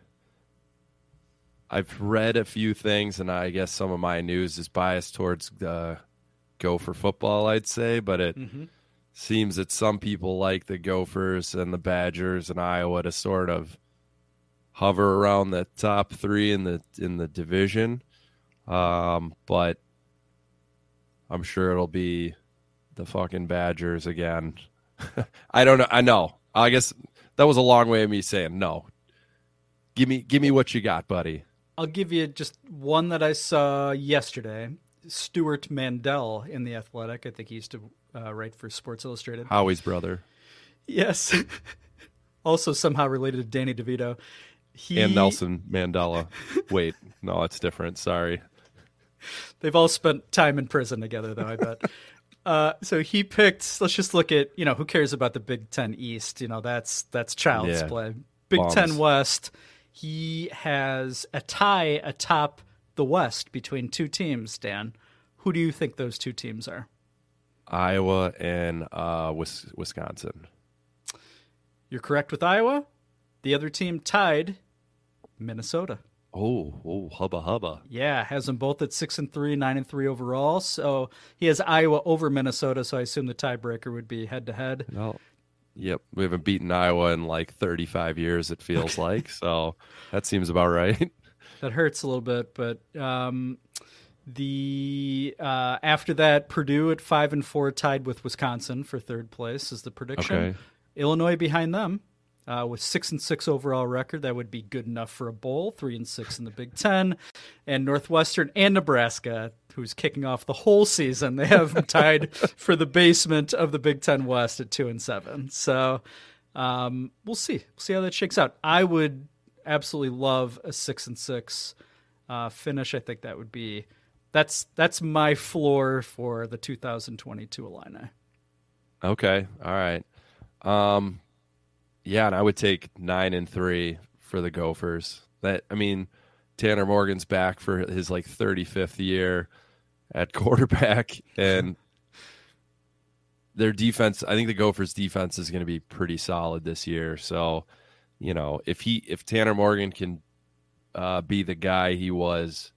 read a few things, and I guess some of my news is biased towards Gopher football, I'd say, but it seems that some people like the Gophers and the Badgers and Iowa to sort of hover around the top three in the division. But I'm sure it'll be the fucking Badgers again. I don't know. I know. I guess that was a long way of me saying no. Give me what you got, buddy. I'll give you just one that I saw yesterday. Stuart Mandel in The Athletic. I think he used to write for Sports Illustrated. Howie's brother. Yes. Also somehow related to Danny DeVito. And Nelson Mandela. Wait, no, it's different. Sorry. They've all spent time in prison together, though, I bet. So he picked, let's just look at, who cares about the Big Ten East? That's child's play. Big Ten West, he has a tie atop the West between two teams, Dan. Who do you think those two teams are? Iowa and Wisconsin. You're correct with Iowa. The other team tied, Minnesota. Oh, hubba hubba. Yeah, has them both at 6-3, 9-3 overall. So he has Iowa over Minnesota. So I assume the tiebreaker would be head to head. No. Yep, we haven't beaten Iowa in like 35 years. It feels like, so that seems about right. That hurts a little bit, but after that, Purdue at 5-4, tied with Wisconsin for third place is the prediction. Okay. Illinois behind them. With 6-6 overall record, that would be good enough for a bowl. 3-6 in the Big Ten, and Northwestern and Nebraska, who's kicking off the whole season, they have them tied for the basement of the Big Ten West at 2-7. So we'll see. We'll see how that shakes out. I would absolutely love a 6-6 finish. I think that would be that's my floor for the 2022 Illini. Okay, all right. Yeah, and I would take 9-3 for the Gophers. Tanner Morgan's back for his 35th year at quarterback, and their defense. I think the Gophers' defense is going to be pretty solid this year. So, if Tanner Morgan can be the guy he was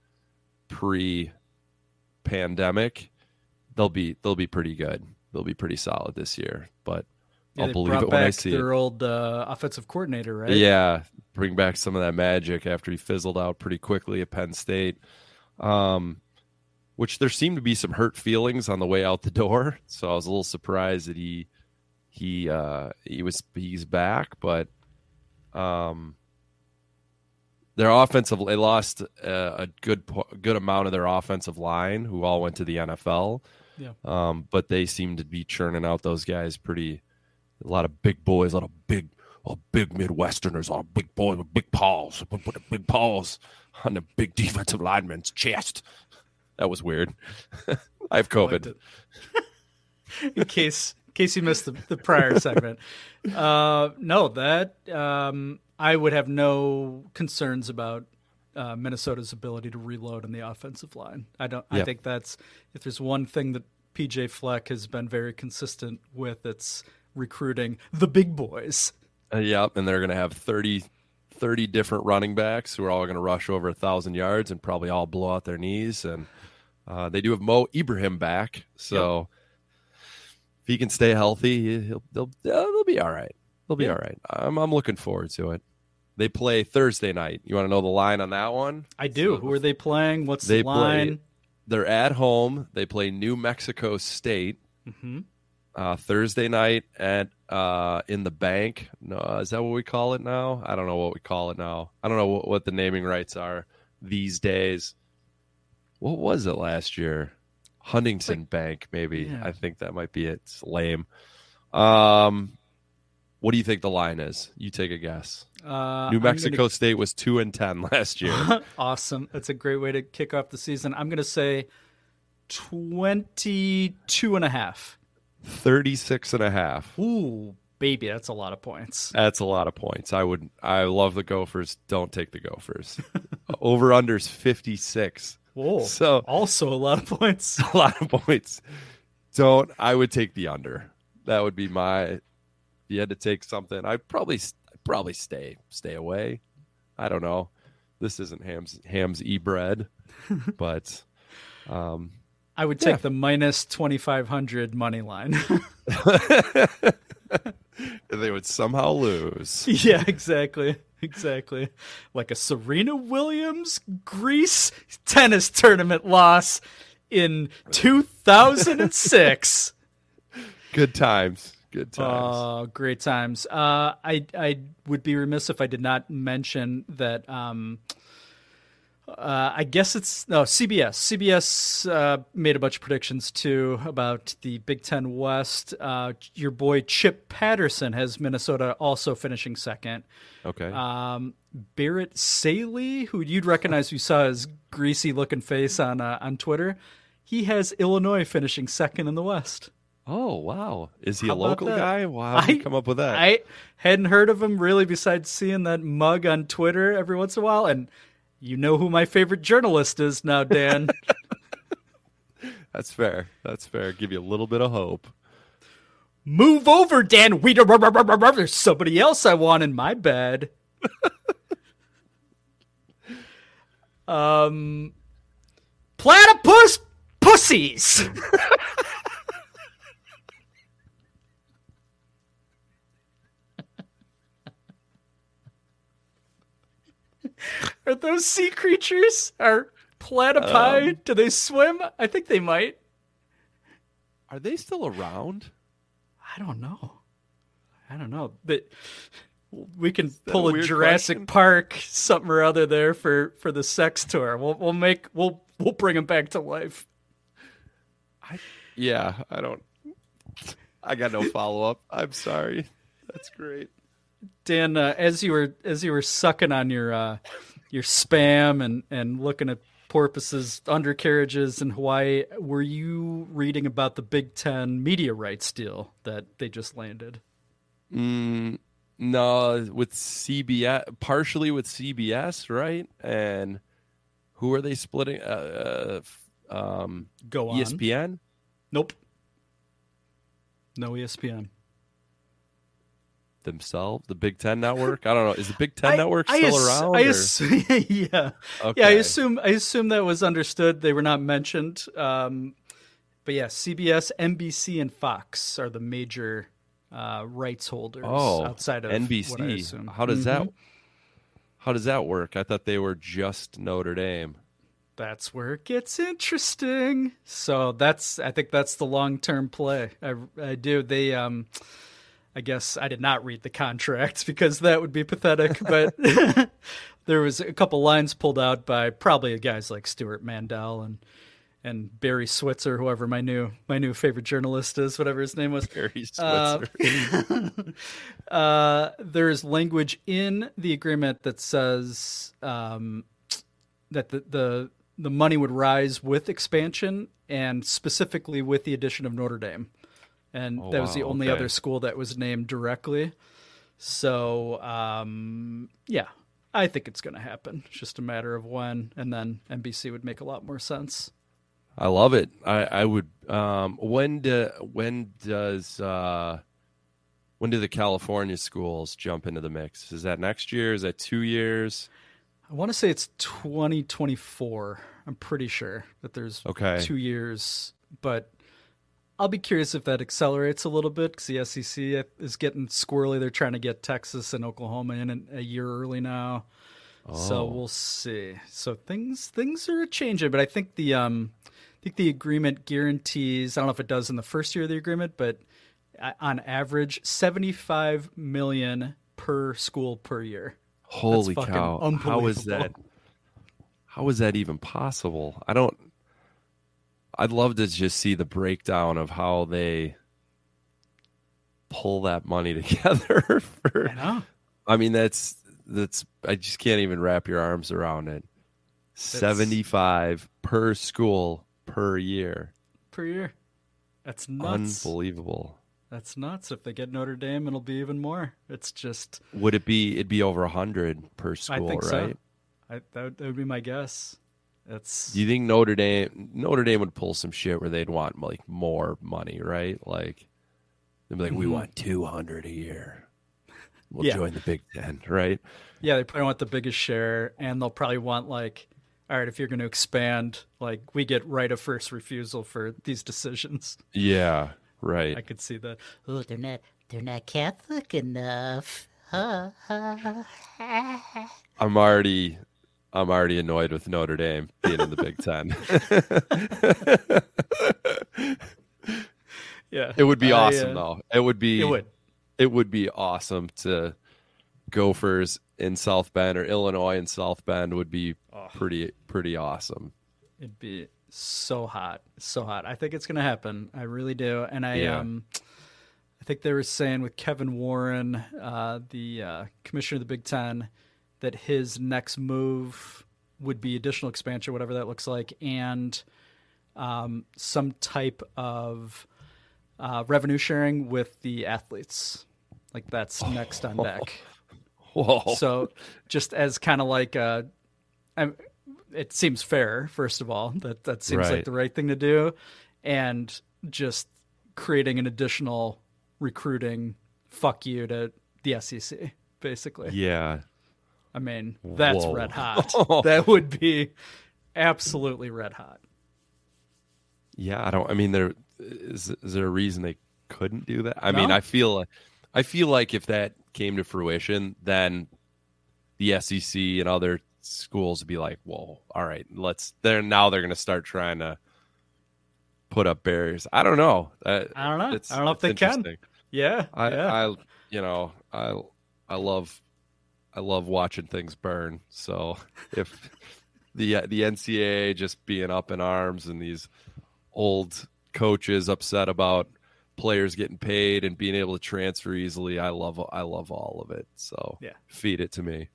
pre-pandemic, they'll be pretty good. They'll be pretty solid this year, but. Yeah, I'll believe it when I see it. Their old offensive coordinator, right? Yeah, bring back some of that magic after he fizzled out pretty quickly at Penn State, which there seemed to be some hurt feelings on the way out the door. So I was a little surprised that he's back, but their they lost a good amount of their offensive line, who all went to the NFL. Yeah. But they seem to be churning out those guys a lot of big boys, a lot of big Midwesterners, a lot of big boys with big paws. Put the big paws on the big defensive lineman's chest. That was weird. I have COVID. In case you missed the prior segment. I would have no concerns about Minnesota's ability to reload in the offensive line. I think that's, if there's one thing that PJ Fleck has been very consistent with, it's recruiting the big boys. Yep, and they're going to have 30 different running backs who are all going to rush over 1,000 yards and probably all blow out their knees. And They do have Mo Ibrahim back, so if he can stay healthy, they'll be all right. They'll be all right. I'm looking forward to it. They play Thursday night. You want to know the line on that one? I do. Who are they playing? What's the line? They're at home. They play New Mexico State Thursday night at in the bank. No, is that what we call it now? I don't know what we call it now. I don't know what the naming rights are these days. What was it last year? Huntington Bank, maybe. Yeah. I think that might be it. It's lame. What do you think the line is? You take a guess. New Mexico State was 2-10 last year. Awesome. That's a great way to kick off the season. I'm going to say 22.5. 36.5. Ooh, baby, that's a lot of points. That's a lot of points. I love the Gophers. Don't take the Gophers. Over under's 56. Whoa. So also a lot of points. A lot of points. I would take the under. That would be if you had to take something, I'd probably stay away. I don't know. This isn't Ham's e-bread, but I would take the minus 2,500 money line. They would somehow lose. Yeah, exactly. Like a Serena Williams Greece tennis tournament loss in 2006. Good times. Great times. I would be remiss if I did not mention that. I guess CBS. CBS made a bunch of predictions too about the Big Ten West. Your boy Chip Patterson has Minnesota also finishing second. Okay. Barrett Saley, who you'd recognize if you saw his greasy looking face on Twitter, he has Illinois finishing second in the West. Oh, wow. Is he How a local about that? guy? Wow, how did you come up with that? I hadn't heard of him really besides seeing that mug on Twitter every once in a while. And you know who my favorite journalist is now, Dan. That's fair. Give you a little bit of hope. Move over, Dan. There's somebody else I want in my bed. Platypus pussies. Are those sea creatures? Are platypi? Do they swim? I think they might. Are they still around? I don't know. But we can pull a weird Jurassic question? Park something or other there for the sex tour. We'll bring them back to life. I got no follow up. I'm sorry. That's great. Dan, as you were sucking on your spam and looking at porpoises undercarriages in Hawaii, were you reading about the Big Ten media rights deal that they just landed? No, with CBS, partially with CBS, right? And who are they splitting? Go on. ESPN? Nope. No ESPN. Themselves, the Big Ten Network. I don't know. Is the Big Ten Network still around? Yeah. Okay. Yeah, I assume that was understood. They were not mentioned. But yeah, CBS, NBC, and Fox are the major rights holders outside of NBC. what I assume. How does that work? I thought they were just Notre Dame. That's where it gets interesting. So I think that's the long-term play. I do. They I guess I did not read the contract because that would be pathetic, but there was a couple lines pulled out by probably guys like Stuart Mandel and Barry Switzer, whoever my new favorite journalist is, whatever his name was. Barry Switzer. There's language in the agreement that says that the money would rise with expansion and specifically with the addition of Notre Dame. And that was the only other school that was named directly. So, yeah, I think it's going to happen. It's just a matter of when, and then NBC would make a lot more sense. I love it. I would. When do the California schools jump into the mix? Is that next year? Is that 2 years? I want to say it's 2024. I'm pretty sure that there's 2 years, but I'll be curious if that accelerates a little bit because the SEC is getting squirrely. They're trying to get Texas and Oklahoma in a year early now. So we'll see. So things are changing, but I think the agreement guarantees, I don't know if it does in the first year of the agreement, but on average, $75 million per school per year. Holy cow. How is that even possible? I'd love to just see the breakdown of how they pull that money together. I know. I mean, that's I just can't even wrap your arms around it. 75 per school per year. Per year. That's nuts. Unbelievable. That's nuts. If they get Notre Dame, it'll be even more. It's just. It'd be over 100 per school, I think right? So. That would be my guess. Do you think Notre Dame would pull some shit where they'd want like more money, right? Like they'd be like, we want 200 a year. We'll join the Big Ten, right? Yeah, they probably want the biggest share, and they'll probably want like, all right, if you're going to expand, like we get right of first refusal for these decisions. Yeah, right. I could see that. Oh, they're not Catholic enough. I'm already annoyed with Notre Dame being in the Big Ten. Yeah, it would be awesome though. It would be awesome to Gophers in South Bend or Illinois in South Bend would be pretty awesome. It'd be so hot. I think it's going to happen. I really do. And I think they were saying with Kevin Warren, the commissioner of the Big Ten, that his next move would be additional expansion, whatever that looks like, and some type of revenue sharing with the athletes. Like that's next on deck. Whoa. So just as kind of like it seems fair, first of all, that seems like the right thing to do, and just creating an additional recruiting fuck you to the SEC, basically. Yeah. I mean, that's red hot. That would be absolutely red hot. Yeah, is there a reason they couldn't do that? I No. mean, I feel like if that came to fruition, then the SEC and other schools would be like, "Whoa, all right, they're going to start trying to put up barriers." I don't know. I don't know. I don't know if they can. Yeah. I love watching things burn. So if the NCAA just being up in arms and these old coaches upset about players getting paid and being able to transfer easily, I love all of it. So feed it to me.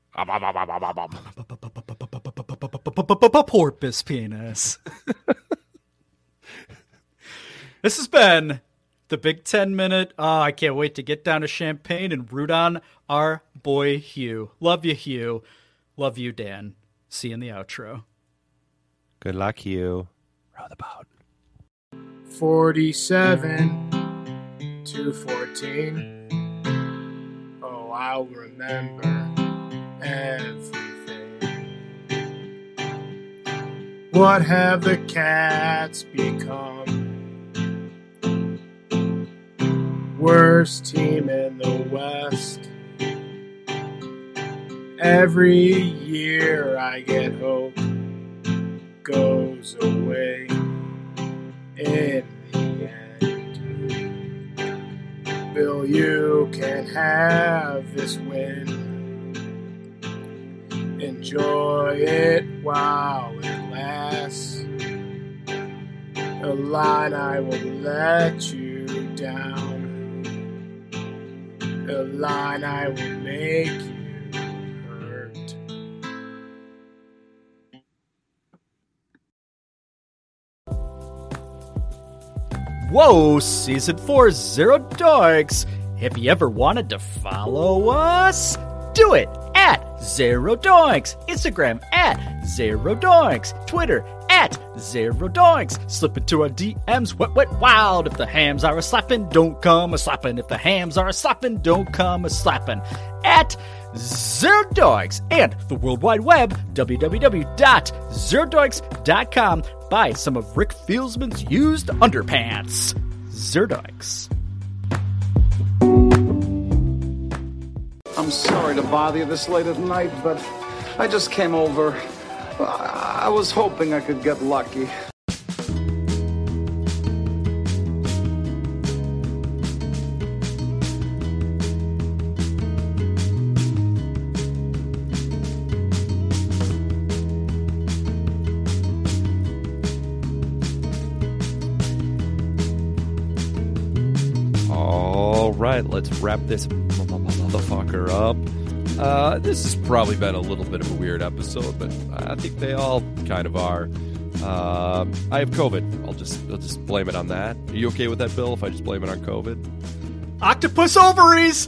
Porpoise penis. This has been the Big 10 Minute. Oh, I can't wait to get down to Champaign and root on our boy Hugh. Love you, Hugh. Love you, Dan. See you in the outro. Good luck, Hugh. Row the boat. 47 to 14. Oh, I'll remember everything. What have the Cats become? Worst team in the West. Every year I get hope goes away in the end. Bill, you can have this win. Enjoy it while it lasts. Illini will let you down. Illini will make you hurt. Whoa, Season 4 Zero Doinks. Have you ever wanted to follow us? Do it at Zero Doinks. Instagram at Zero Doinks. Twitter at Zero Doinks. Slip into our DMs, wet, wild. If the hams are a slapping, don't come a slapping. If the hams are a slapping, don't come a slapping. at Zerodoiks and the World Wide Web, www.zerodoiks.com. Buy some of Rick Fieldsman's used underpants. Zerodoiks. I'm sorry to bother you this late at night, but I just came over. I was hoping I could get lucky. All right, let's wrap this motherfucker up. This has probably been a little bit of a weird episode, but I think they all kind of are. I have COVID. I'll just blame it on that. Are you okay with that, Bill, if I just blame it on COVID? Octopus ovaries!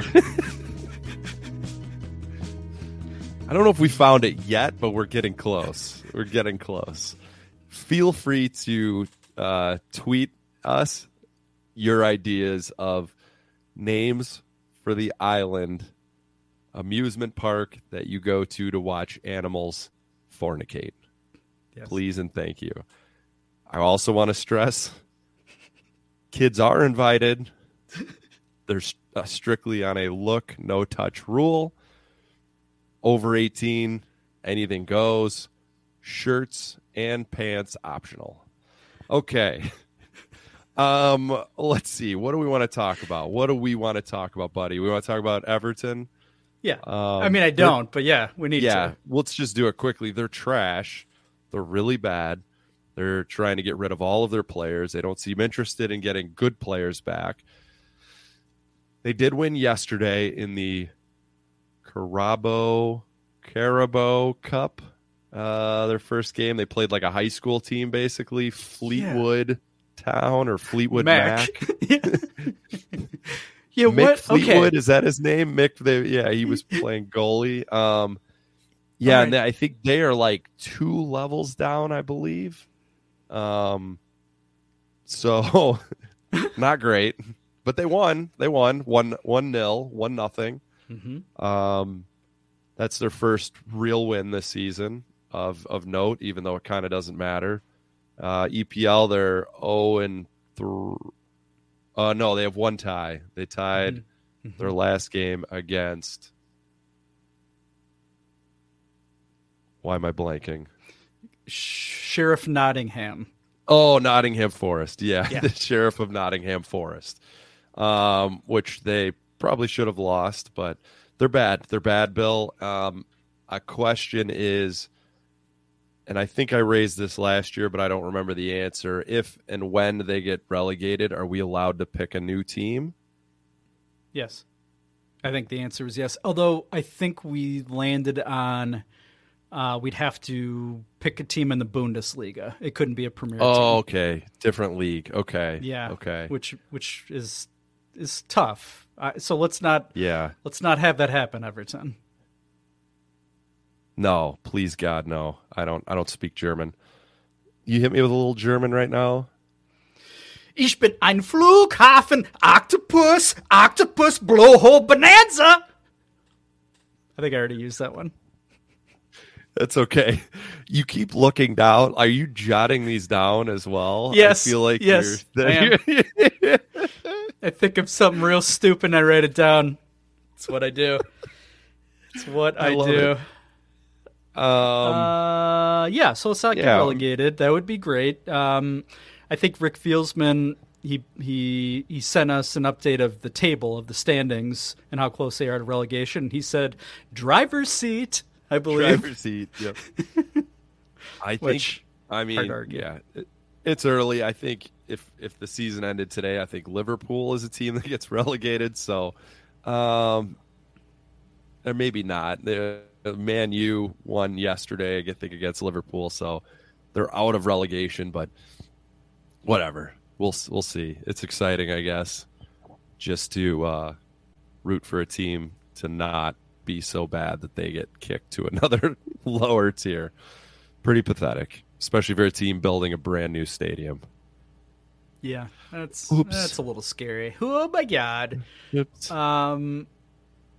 I don't know if we found it yet, but we're getting close. We're getting close. Feel free to tweet us your ideas of names for the island amusement park that you go to watch animals fornicate. Yes. Please and thank you. I also want to stress kids are invited. They're strictly on a look, no touch rule. Over 18, anything goes. Shirts and pants optional. Okay. Let's see. What do we want to talk about? What do we want to talk about, buddy? We want to talk about Everton? Yeah. I mean, I don't, but yeah, we need to. Yeah, let's just do it quickly. They're trash. They're really bad. They're trying to get rid of all of their players. They don't seem interested in getting good players back. They did win yesterday in the Carabao Cup. Their first game. They played like a high school team, basically. Fleetwood Town or Fleetwood Mac. Yeah, Mick what? Fleetwood, Okay. is that his name? Mick, he was playing goalie. And I think they are like 2 levels down, I believe. So not great, but they won. They won 1-0, 1-0. Mm-hmm. That's their first real win this season of note, even though it kind of doesn't matter. EPL, they're 0-3. No, they have 1 tie. They tied their last game against. Why am I blanking? Sheriff Nottingham. Oh, Nottingham Forest. Yeah. Yeah. The Sheriff of Nottingham Forest, which they probably should have lost, but they're bad. They're bad, Bill. A question is, and I think I raised this last year, but I don't remember the answer. If and when they get relegated, are we allowed to pick a new team? Yes. I think the answer is yes. Although I think we landed on we'd have to pick a team in the Bundesliga. It couldn't be a Premier team. Oh, okay. Different league. Okay. Yeah. Okay. Which is tough. So let's not have that happen, Everton. No, please God, no. I don't speak German. You hit me with a little German right now? Ich bin ein Flughafen, Octopus, Blowhole Bonanza. I think I already used that one. That's okay. You keep looking down. Are you jotting these down as well? Yes. I feel like yes, I am. I think of something real stupid and I write it down. It's what I do. It's what I do. It. So let's not get relegated. That would be great. I think Rick Fieldsman, he sent us an update of the table of the standings and how close they are to relegation. He said driver's seat, I believe. Driver's seat, yep. It's early. I think if the season ended today, I think Liverpool is a team that gets relegated. So, or maybe not. Man U won yesterday, I think, against Liverpool, so they're out of relegation. But whatever, we'll see. It's exciting, I guess, just to root for a team to not be so bad that they get kicked to another lower tier. Pretty pathetic, especially for a team building a brand new stadium. Yeah, that's a little scary. Oh my God. Oops.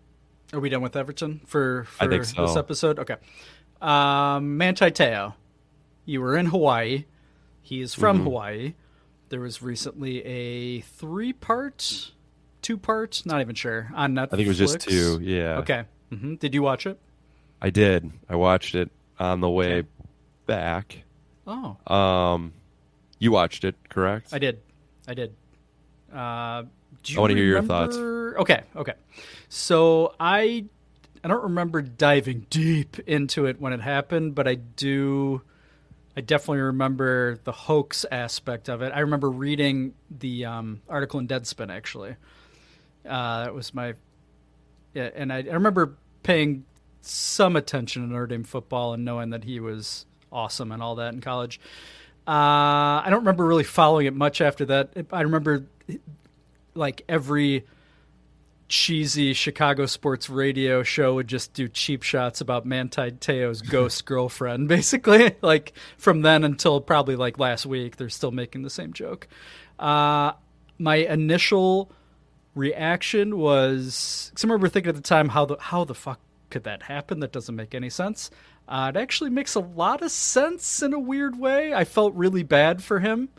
Are we done with Everton for I think so. this episode? Okay. Manti Te'o, you were in Hawaii. He is from Hawaii. There was recently a 2-part, not even sure, on Netflix. I think it was just 2, yeah. Okay. Did you watch it? I did. I watched it on the way back. Oh. You watched it, correct? I did. Do you I want to hear your thoughts. Okay. So I don't remember diving deep into it when it happened, but I definitely remember the hoax aspect of it. I remember reading the article in Deadspin, actually. That was my... Yeah, and I remember paying some attention to Notre Dame football and knowing that he was awesome and all that in college. I don't remember really following it much after that. I remember like every cheesy Chicago sports radio show would just do cheap shots about Manti Te'o's ghost girlfriend, basically. Like from then until probably like last week, they're still making the same joke. My initial reaction was, because I remember thinking at the time, how the fuck could that happen? That doesn't make any sense. It actually makes a lot of sense in a weird way. I felt really bad for him.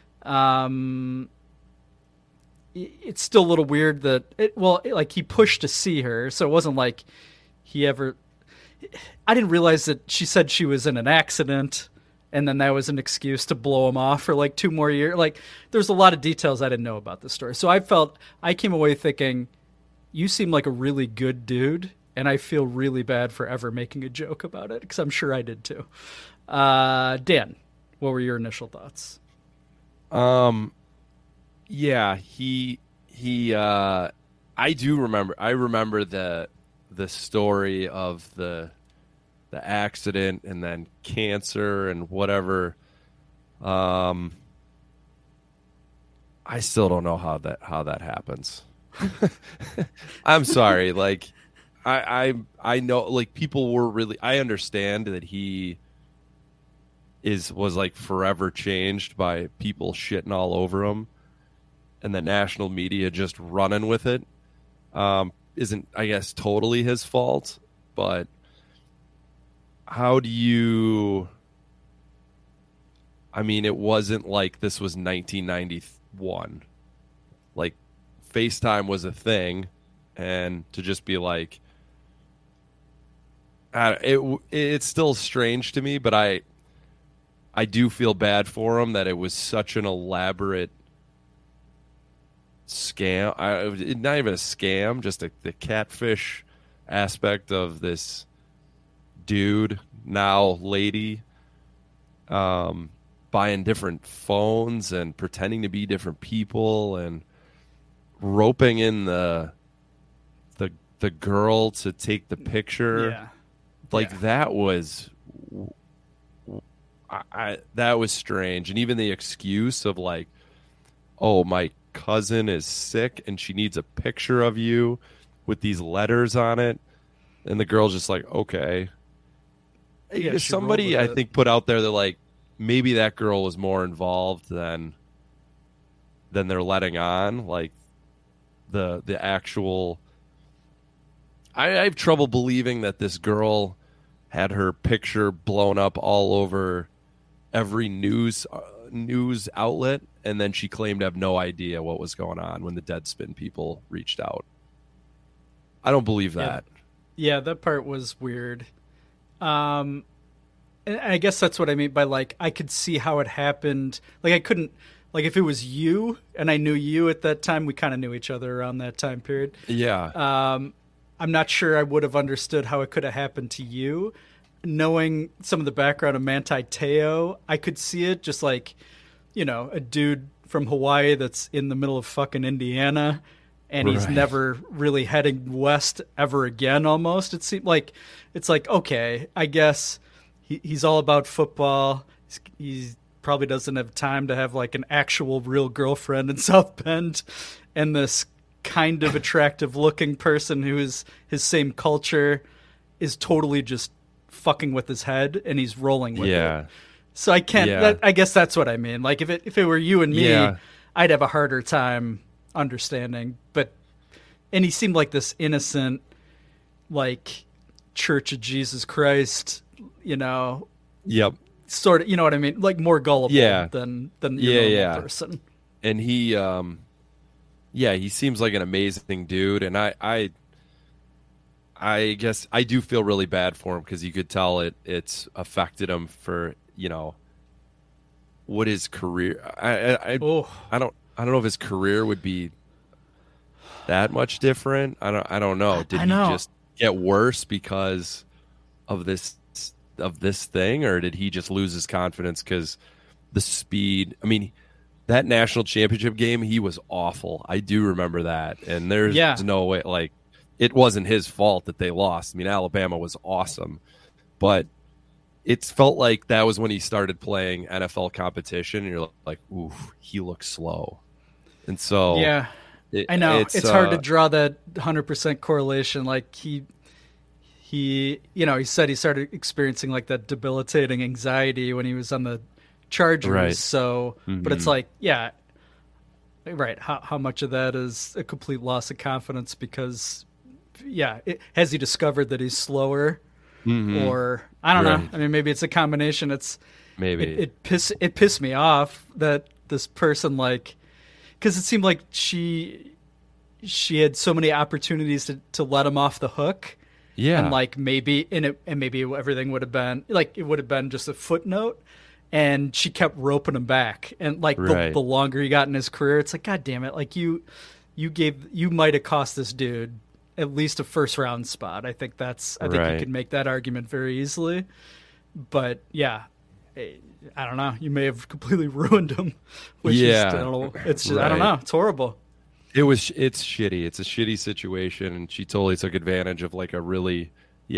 It's still a little weird that he pushed to see her, so it wasn't like he ever. I didn't realize that she said she was in an accident, and then that was an excuse to blow him off for like 2 more years. Like, there's a lot of details I didn't know about this story, so I came away thinking, you seem like a really good dude. And I feel really bad for ever making a joke about it, because I'm sure I did too. Dan, what were your initial thoughts? Yeah, he I do remember. I remember the story of the accident and then cancer and whatever. I still don't know how that happens. I'm sorry, like. I know, like, people were really. I understand that he was like forever changed by people shitting all over him, and the national media just running with it. Isn't, I guess, totally his fault, but how do you? I mean, it wasn't like this was 1991. Like, FaceTime was a thing, and to just be like. It's still strange to me, but I do feel bad for him that it was such an elaborate scam. Not even a scam, just the catfish aspect of this dude, now lady, buying different phones and pretending to be different people and roping in the girl to take the picture. Yeah. That was that was strange. And even the excuse of like, oh, my cousin is sick and she needs a picture of you with these letters on it. And the girl's just like, okay. Yeah, somebody, I think, put out there that like maybe that girl was more involved than they're letting on. Like the actual... I have trouble believing that this girl had her picture blown up all over every news outlet, and then she claimed to have no idea what was going on when the Deadspin people reached out. I don't believe that. Yeah, that part was weird. And I guess that's what I mean by, like, I could see how it happened. Like, I couldn't... Like, if it was you, and I knew you at that time, we kind of knew each other around that time period. Yeah. I'm not sure I would have understood how it could have happened to you. Knowing some of the background of Manti Te'o, I could see it just like, you know, a dude from Hawaii that's in the middle of fucking Indiana, and he's never really heading west ever again almost. It seemed like, it's like, okay, I guess he's all about football. He probably doesn't have time to have like an actual real girlfriend in South Bend, and this kind of attractive looking person who is his same culture is totally just fucking with his head, and he's rolling with it. So I can't, I guess that's what I mean. Like if it were you and me, I'd have a harder time understanding, and he seemed like this innocent, like Church of Jesus Christ, Yep. sort of, you know what I mean? Like more gullible than your normal person. And he, he seems like an amazing dude. And I guess I do feel really bad for him because you could tell it's affected him for, what his career. I don't know if his career would be that much different. I don't know. Did he just get worse because of this thing, or did he just lose his confidence because the speed? I mean, that national championship game, he was awful. I do remember that, and there's no way. Like, it wasn't his fault that they lost. I mean, Alabama was awesome, but it felt like that was when he started playing NFL competition, and you're like, ooh, he looks slow. And so I know it's hard to draw that 100% correlation. Like he said he started experiencing like that debilitating anxiety when he was on the Chargers. Right. So, but it's like, right. How much of that is a complete loss of confidence because, has he discovered that he's slower, or I don't know. I mean, maybe it's a combination. It pissed me off that this person, like, because it seemed like she had so many opportunities to let him off the hook. Yeah. And like maybe everything would have been like, it would have been just a footnote, and she kept roping him back. And like the longer he got in his career, it's like, God damn it. Like you might have cost this dude at least a first round spot. I think you could make that argument very easily, but I don't know. You may have completely ruined him. Which is, I don't know. It's just, I don't know. It's horrible. It's shitty. It's a shitty situation, and she totally took advantage of like a really,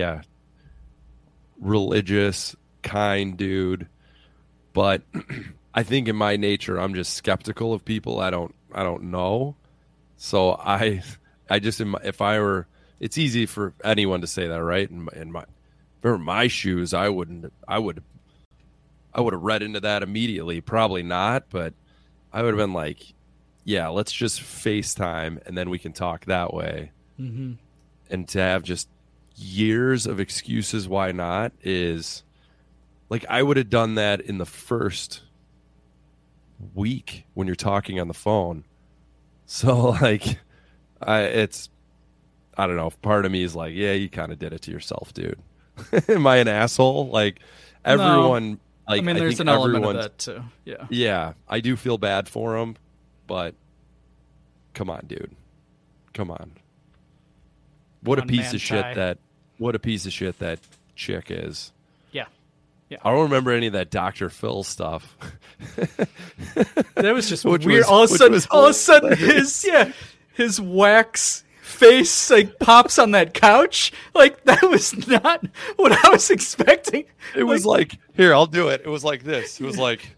religious, kind dude. But I think in my nature, I'm just skeptical of people I don't know. So I just, if I were, it's easy for anyone to say that, right? In my shoes, I would have read into that immediately. Probably not, but I would have been like, let's just FaceTime and then we can talk that way. Mm-hmm. And to have just years of excuses why not is like, I would have done that in the first week when you're talking on the phone. So like, I don't know. Part of me is like, you kind of did it to yourself, dude. Am I an asshole? Like everyone. No. Like, I mean, there's an element of that too. Yeah. Yeah, I do feel bad for him, but come on, dude. Come on. What a piece of shit that chick is. Yeah. I don't remember any of that Dr. Phil stuff. That was just weird. All of a sudden his wax face like pops on that couch. Like, that was not what I was expecting. It was like, here, I'll do it. It was like this. It was like,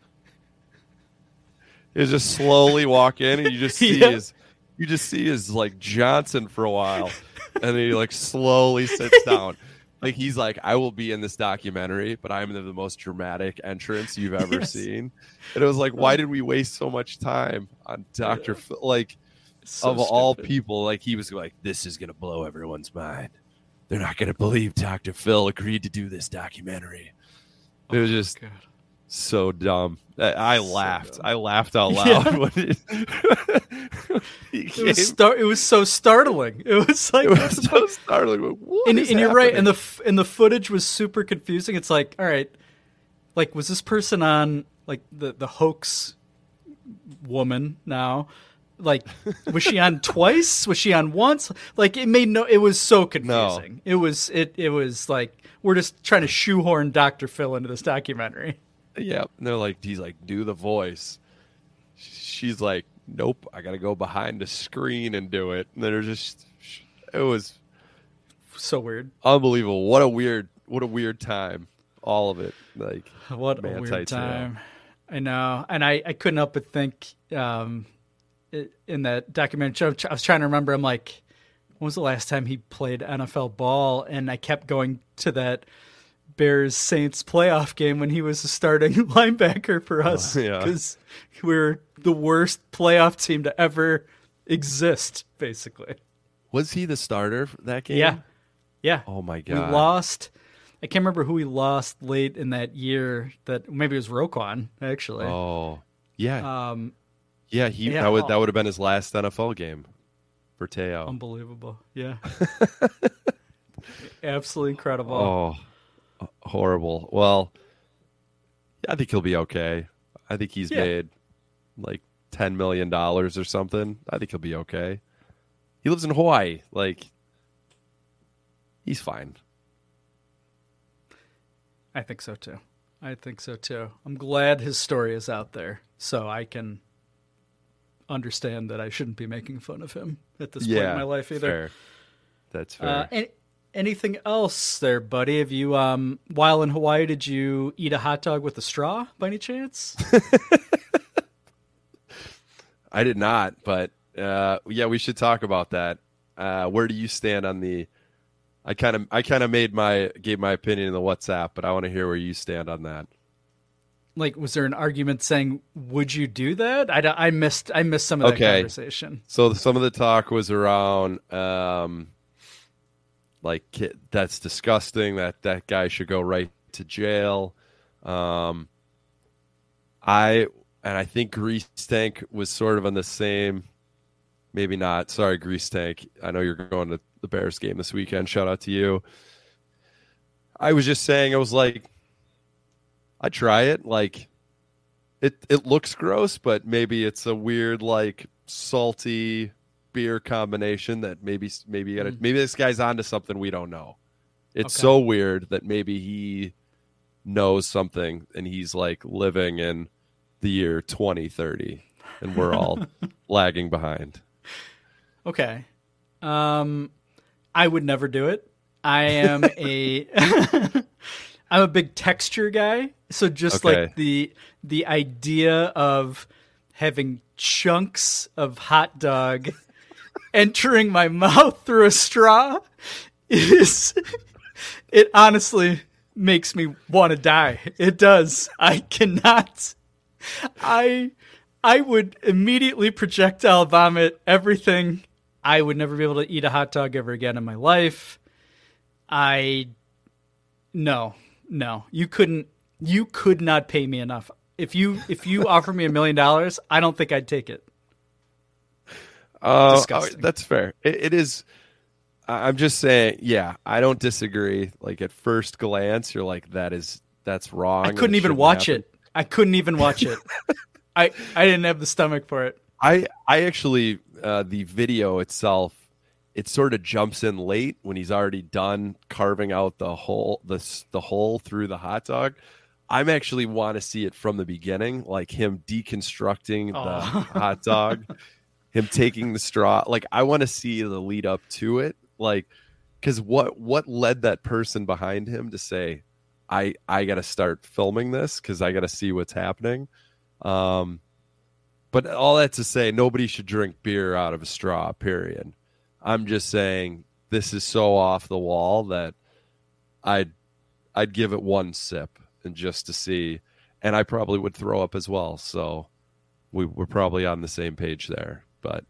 it just slowly walk in, and you just see his like Johnson for a while, and then he like slowly sits down. Like, he's like, I will be in this documentary, but I'm the most dramatic entrance you've ever seen. And it was like, why did we waste so much time on Dr. Phil? Like, so of stupid. All people, like, he was like, this is going to blow everyone's mind. They're not going to believe Dr. Phil agreed to do this documentary. It was just so dumb. I laughed. I laughed out loud. When it was so startling. It was like, it was so startling. And you're right. And the footage was super confusing. It's like, all right, like, was this person on like the hoax woman now? Like, was she on twice? Was she on once? Like, it was so confusing. No. It was like, we're just trying to shoehorn Dr. Phil into this documentary. Yeah. And they're like, he's like, do the voice. She's like, nope, I got to go behind the screen and do it. And they're just, it was so weird. Unbelievable. What a weird time. All of it. Like, what a weird time. I know. And I couldn't help but think, in that documentary, I was trying to remember, I'm like, when was the last time he played NFL ball? And I kept going to that Bears-Saints playoff game when he was a starting linebacker for us, because we're the worst playoff team to ever exist, basically. Was he the starter for that game? Yeah. Yeah. Oh my We God. lost. I can't remember who we lost late in that year. That maybe it was Roquan, actually. Oh, yeah. Yeah, That would have been his last NFL game for Teo. Unbelievable. Yeah. Absolutely incredible. Oh, horrible. Well, I think he'll be okay. I think he's made like $10 million or something. I think he'll be okay. He lives in Hawaii. Like, he's fine. I think so too. I'm glad his story is out there so I can understand that I shouldn't be making fun of him at this point in my life either. Fair. That's fair. Anything else there, buddy? Have you, while in Hawaii, did you eat a hot dog with a straw by any chance? I did not, but we should talk about that. Where do you stand on the? I kind of gave my opinion in the WhatsApp, but I want to hear where you stand on that. Like, was there an argument saying, "Would you do that"? I missed some of that conversation. So some of the talk was around, like, that's disgusting. That guy should go right to jail. I think Grease Tank was sort of on the same. Maybe not. Sorry, Grease Tank. I know you're going to the Bears game this weekend. Shout out to you. I was just saying, I was like, I'd try it. Like, it looks gross, but maybe it's a weird, like, salty beer combination that maybe this guy's onto something we don't know. It's so weird that maybe he knows something and he's like living in the year 2030 and we're all lagging behind. Okay. I would never do it. I am I'm a big texture guy. So just like the idea of having chunks of hot dog entering my mouth through a straw it honestly makes me want to die. It does. I cannot. I would immediately projectile vomit everything. I would never be able to eat a hot dog ever again in my life. No. You could not pay me enough. If you offer me $1 million, I don't think I'd take it. Disgusting. That's fair. It is. I'm just saying, yeah, I don't disagree. Like, at first glance, you're like, that's wrong. I couldn't even watch it. I didn't have the stomach for it. I actually, the video itself, it sort of jumps in late when he's already done carving out the hole through the hot dog. I'm actually want to see it from the beginning, like him deconstructing the hot dog, him taking the straw. Like, I want to see the lead up to it. Like, because what led that person behind him to say, I got to start filming this because I got to see what's happening. But all that to say, nobody should drink beer out of a straw, period. I'm just saying this is so off the wall that I'd give it one sip and just to see, and I probably would throw up as well. So we're probably on the same page there, but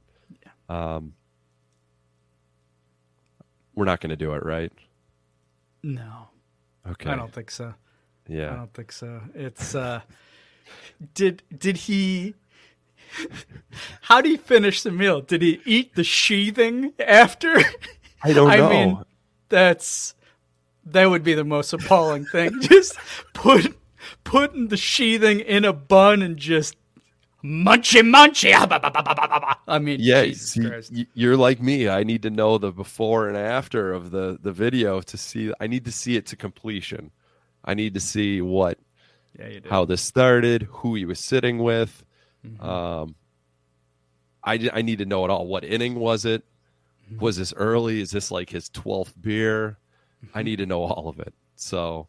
we're not going to do it, right? No. Okay. I don't think so. Yeah. I don't think so. It's did he how do you finish the meal? Did he eat the sheathing after? I don't know. I mean, that would be the most appalling thing. Just putting the sheathing in a bun and just munchy. I mean, yeah, Jesus Christ. You're like me. I need to know the before and after of the video to see. I need to see it to completion. I need to see how this started, who he was sitting with. Mm-hmm. I need to know it all. What inning was it? Mm-hmm. Was this early? Is this like his 12th beer? Mm-hmm. I need to know all of it. So,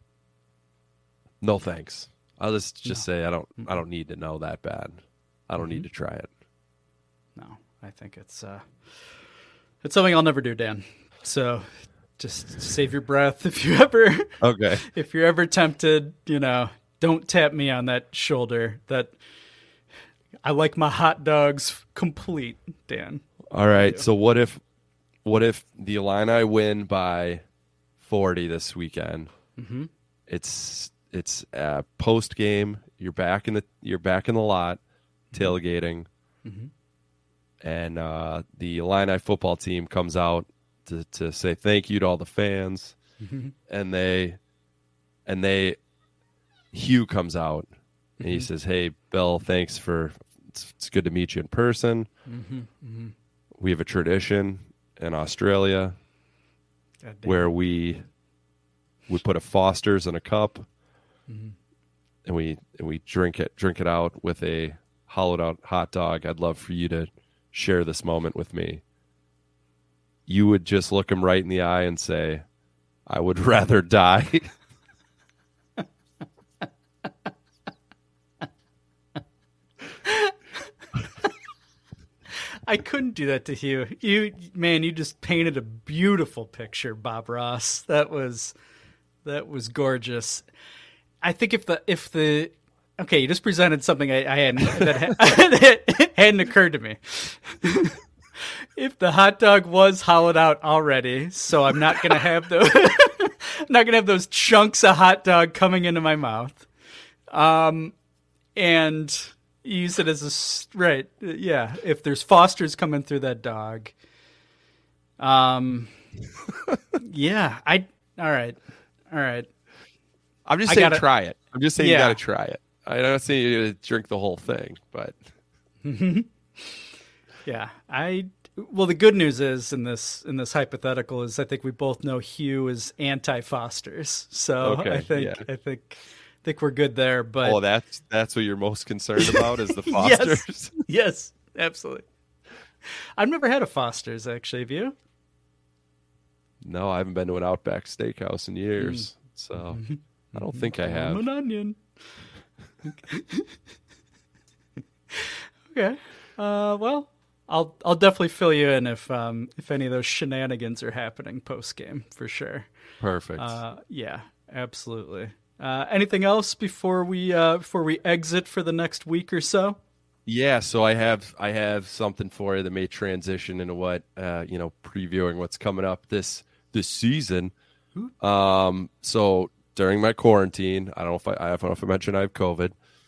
no thanks. I'll just say I don't need to know that bad. I don't need to try it. No, I think it's something I'll never do, Dan. So just save your breath if you ever if you're ever tempted, don't tap me on that shoulder. That I like my hot dogs complete, Dan. All right. So what if the Illini win by 40 this weekend? Mm-hmm. It's post game. You're back in the lot, tailgating, and the Illini football team comes out to say thank you to all the fans, and Hugh comes out and he says, "Hey, Bill, thanks for it's good to meet you in person. We have a tradition in Australia where we put a Foster's in a cup." And we drink it out with a hollowed out hot dog. I'd love for you to share this moment with me. You would just look him right in the eye and say, "I would rather die." I couldn't do that to Hugh. You just painted a beautiful picture, Bob Ross. That was gorgeous. I think if the okay, you just presented something I hadn't that hadn't occurred to me. If the hot dog was hollowed out already, so I'm not gonna have those chunks of hot dog coming into my mouth. And you use it as right, yeah. If there's Foster's coming through that dog, yeah. All right. I'm just saying try it. I'm just saying you got to try it. I'm not saying you got to drink the whole thing, but yeah, well, the good news is in this hypothetical is I think we both know Hugh is anti-Foster's, so okay, I think we're good there. But that's what you're most concerned about is the Foster's. Yes, absolutely. I've never had a Foster's actually. Have you? No, I haven't been to an Outback Steakhouse in years, so I don't think I have. I'm an onion. Okay. Well, I'll definitely fill you in if any of those shenanigans are happening post game for sure. Perfect. Yeah, absolutely. Anything else before we exit for the next week or so? Yeah, so I have something for you that may transition into what previewing what's coming up this season. So during my quarantine, I don't know if I mentioned I have COVID.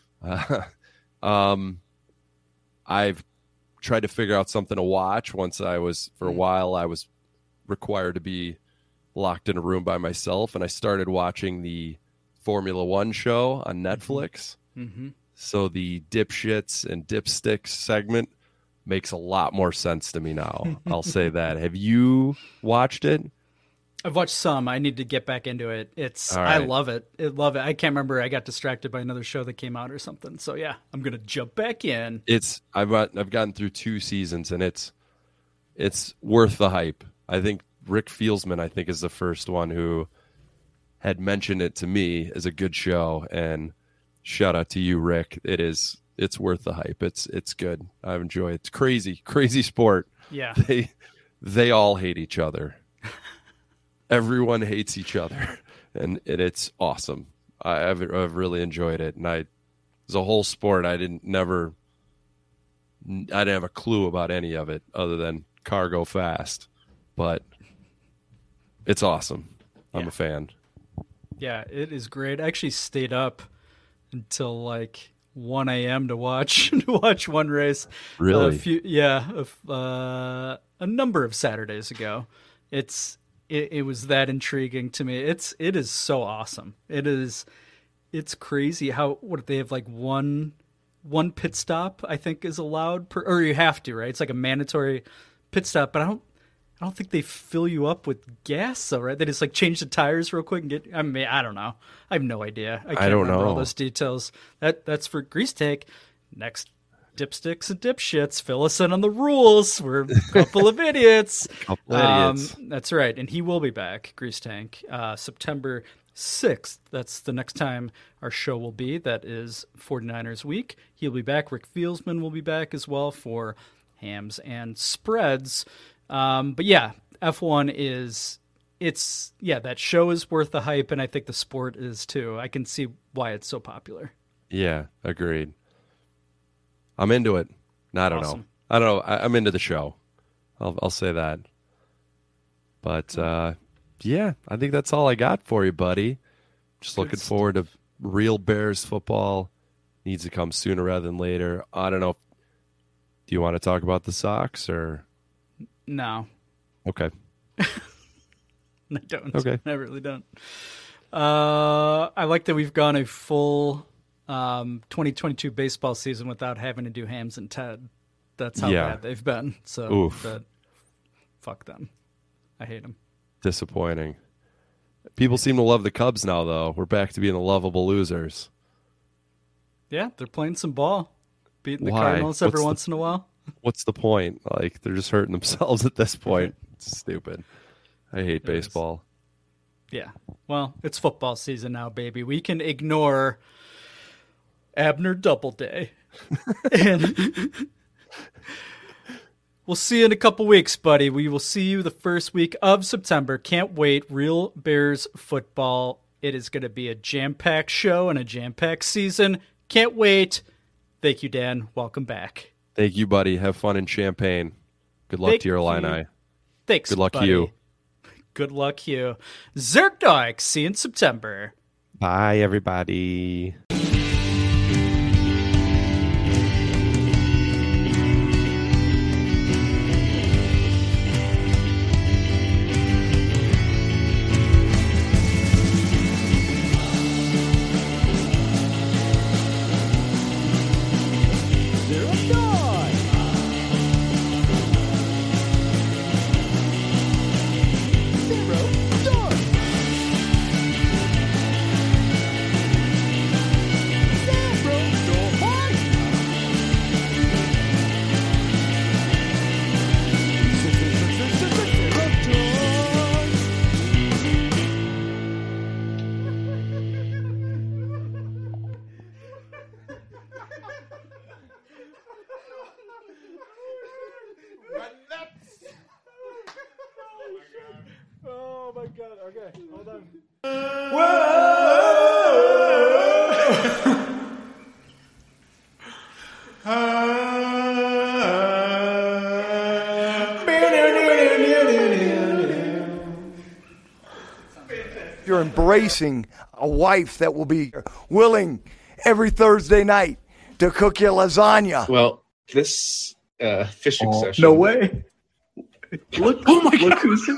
I've tried to figure out something to watch. For a while I was required to be locked in a room by myself, and I started watching the Formula One show on Netflix. So the dipshits and dipsticks segment makes a lot more sense to me now. I'll say that. Have you watched it? I've watched some. I need to get back into it. I love it. I can't remember. I got distracted by another show that came out or something. So yeah, I'm gonna jump back in. I've gotten through 2 seasons and it's worth the hype. I think Rick Fieldsman is the first one who had mentioned it to me as a good show, and shout out to you, Rick. It's worth the hype. It's good. I've enjoyed it. It's crazy sport. Yeah. They all hate each other. Everyone hates each other, and it's awesome. I've really enjoyed it, and it's a whole sport. I didn't have a clue about any of it other than car go fast, but it's awesome. I'm a fan. Yeah, it is great. I actually stayed up until like 1 a.m. to watch one race. Really? A number of Saturdays ago. It was that intriguing to me. It is so awesome. It's crazy how they have like one pit stop I think is allowed or you have to, right? It's like a mandatory pit stop, but I don't think they fill you up with gas though, right? They just like change the tires real quick and I don't know. I have no idea. I can't remember all those details. That's for Grease Tank. Next dipsticks and dipshits, fill us in on the rules. We're a couple of idiots. That's right. And he will be back, Grease Tank, September 6th. That's the next time our show will be. That is 49ers week. He'll be back. Rick Fieldsman will be back as well for Hams and Spreads. But yeah, F1 that show is worth the hype, and I think the sport is too. I can see why it's so popular. Yeah, agreed. I'm into it. I don't know. I'm into the show. I'll say that. But, yeah, I think that's all I got for you, buddy. Just looking forward to real Bears football. Needs to come sooner rather than later. I don't know. Do you want to talk about the Sox or? No. Okay. I don't. Okay. I really don't. I like that we've gone a full 2022 baseball season without having to do Hams and Ted. That's how bad they've been. So fuck them. I hate them. Disappointing. People seem to love the Cubs now, though. We're back to being the lovable losers. Yeah, they're playing some ball. Beating the Why? Cardinals every once in a while. What's the point? Like, they're just hurting themselves at this point. It's stupid. I hate baseball. Yeah. Well, it's football season now, baby. We can ignore Abner Doubleday. And we'll see you in a couple weeks, buddy. We will see you the first week of September. Can't wait. Real Bears football. It is going to be a jam-packed show and a jam-packed season. Can't wait. Thank you, Dan. Welcome back. Thank you, buddy. Have fun in Champaign. Good luck to your Illini. Thanks, Good luck buddy. you. Good luck you. Zerkdog. See you in September. Bye, everybody. Oh my god. Okay, hold on. You're embracing a wife that will be willing every Thursday night to cook you lasagna. Well, this fishing session. No way. Look! Oh my God! Who's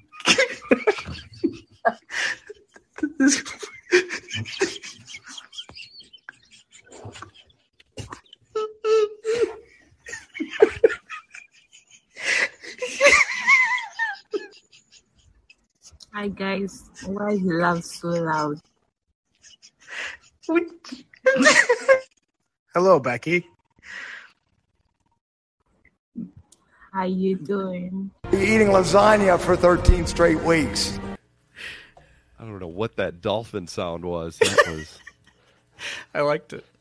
Hi guys, why is the laugh so loud? Hello, Becky. How you doing? Eating lasagna for 13 straight weeks. I don't know what that dolphin sound was. That was. I liked it.